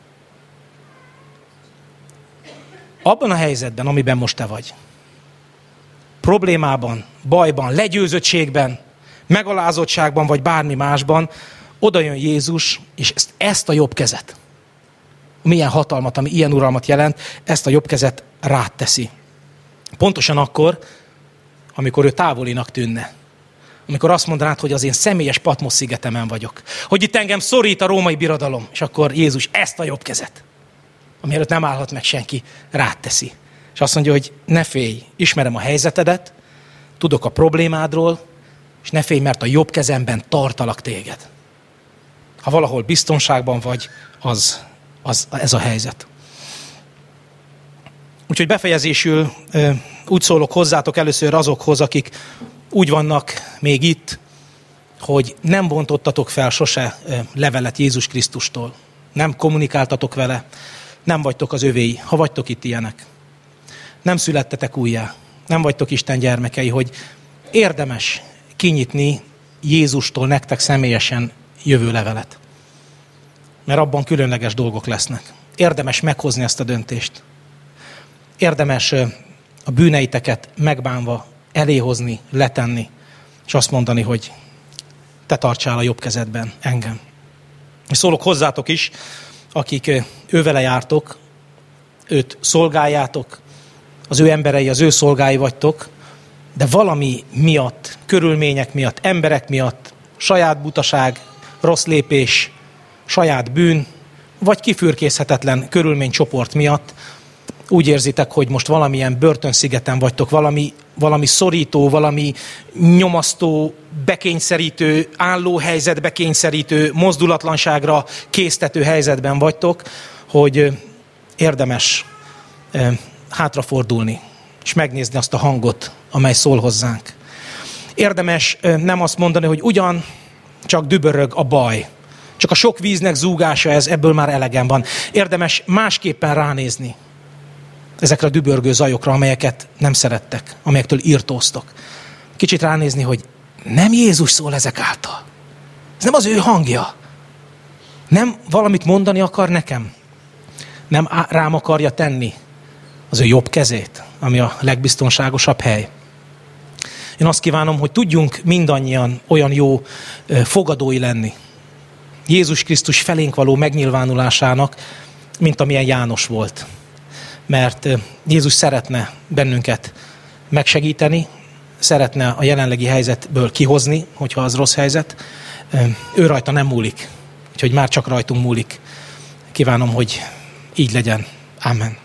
[SPEAKER 1] Abban a helyzetben, amiben most te vagy, problémában, bajban, legyőzöttségben, megalázottságban, vagy bármi másban, oda jön Jézus, és ezt, ezt a jobb kezet, milyen hatalmat, ami ilyen uralmat jelent, ezt a jobb kezet rád teszi. Pontosan akkor, amikor ő távolinak tűnne. amikor azt mondanád, hogy az én személyes Patmosz szigetemen vagyok. Hogy itt engem szorít a római birodalom, és akkor Jézus ezt a jobb kezet, ami előtt nem állhat meg senki, rád teszi. És azt mondja, hogy ne félj, ismerem a helyzetedet, tudok a problémádról, és ne félj, mert a jobb kezemben tartalak téged. Ha valahol biztonságban vagy, az, az ez a helyzet. Úgyhogy befejezésül úgy szólok hozzátok először azokhoz, akik úgy vannak még itt, hogy nem bontottatok fel sose levelet Jézus Krisztustól. Nem kommunikáltatok vele, nem vagytok az övéi, ha vagytok itt ilyenek. Nem születtetek újjá, nem vagytok Isten gyermekei, hogy érdemes kinyitni Jézustól nektek személyesen jövő levelet. Mert abban különleges dolgok lesznek. Érdemes meghozni ezt a döntést. Érdemes a bűneiteket megbánva eléhozni, letenni, és azt mondani, hogy te tartsál a jobb kezedben engem. És szólok hozzátok is, akik ővele jártok, őt szolgáljátok, az ő emberei, az ő szolgái vagytok, de valami miatt, körülmények miatt, emberek miatt, saját butaság, rossz lépés, saját bűn, vagy kifürkészhetetlen körülménycsoport miatt úgy érzitek, hogy most valamilyen börtönszigeten vagytok, valami, valami szorító, valami nyomasztó, bekényszerítő, álló helyzetbe kényszerítő, mozdulatlanságra késztető helyzetben vagytok, hogy érdemes hátrafordulni, és megnézni azt a hangot, amely szól hozzánk. Érdemes nem azt mondani, hogy ugyan csak dübörög a baj, csak a sok víznek zúgása ez, ebből már elegem van. Érdemes másképpen ránézni ezekre a dübörgő zajokra, amelyeket nem szerettek, amelyektől írtóztok. Kicsit ránézni, hogy nem Jézus szól ezek által. Ez nem az ő hangja. Nem valamit mondani akar nekem. Nem rám akarja tenni az ő jobb kezét, ami a legbiztonságosabb hely. Én azt kívánom, hogy tudjunk mindannyian olyan jó fogadói lenni Jézus Krisztus felénk való megnyilvánulásának, mint amilyen János volt. Mert Jézus szeretne bennünket megsegíteni, szeretne a jelenlegi helyzetből kihozni, hogyha az rossz helyzet. Ő rajta nem múlik, úgyhogy már csak rajtunk múlik. Kívánom, hogy így legyen. Amen.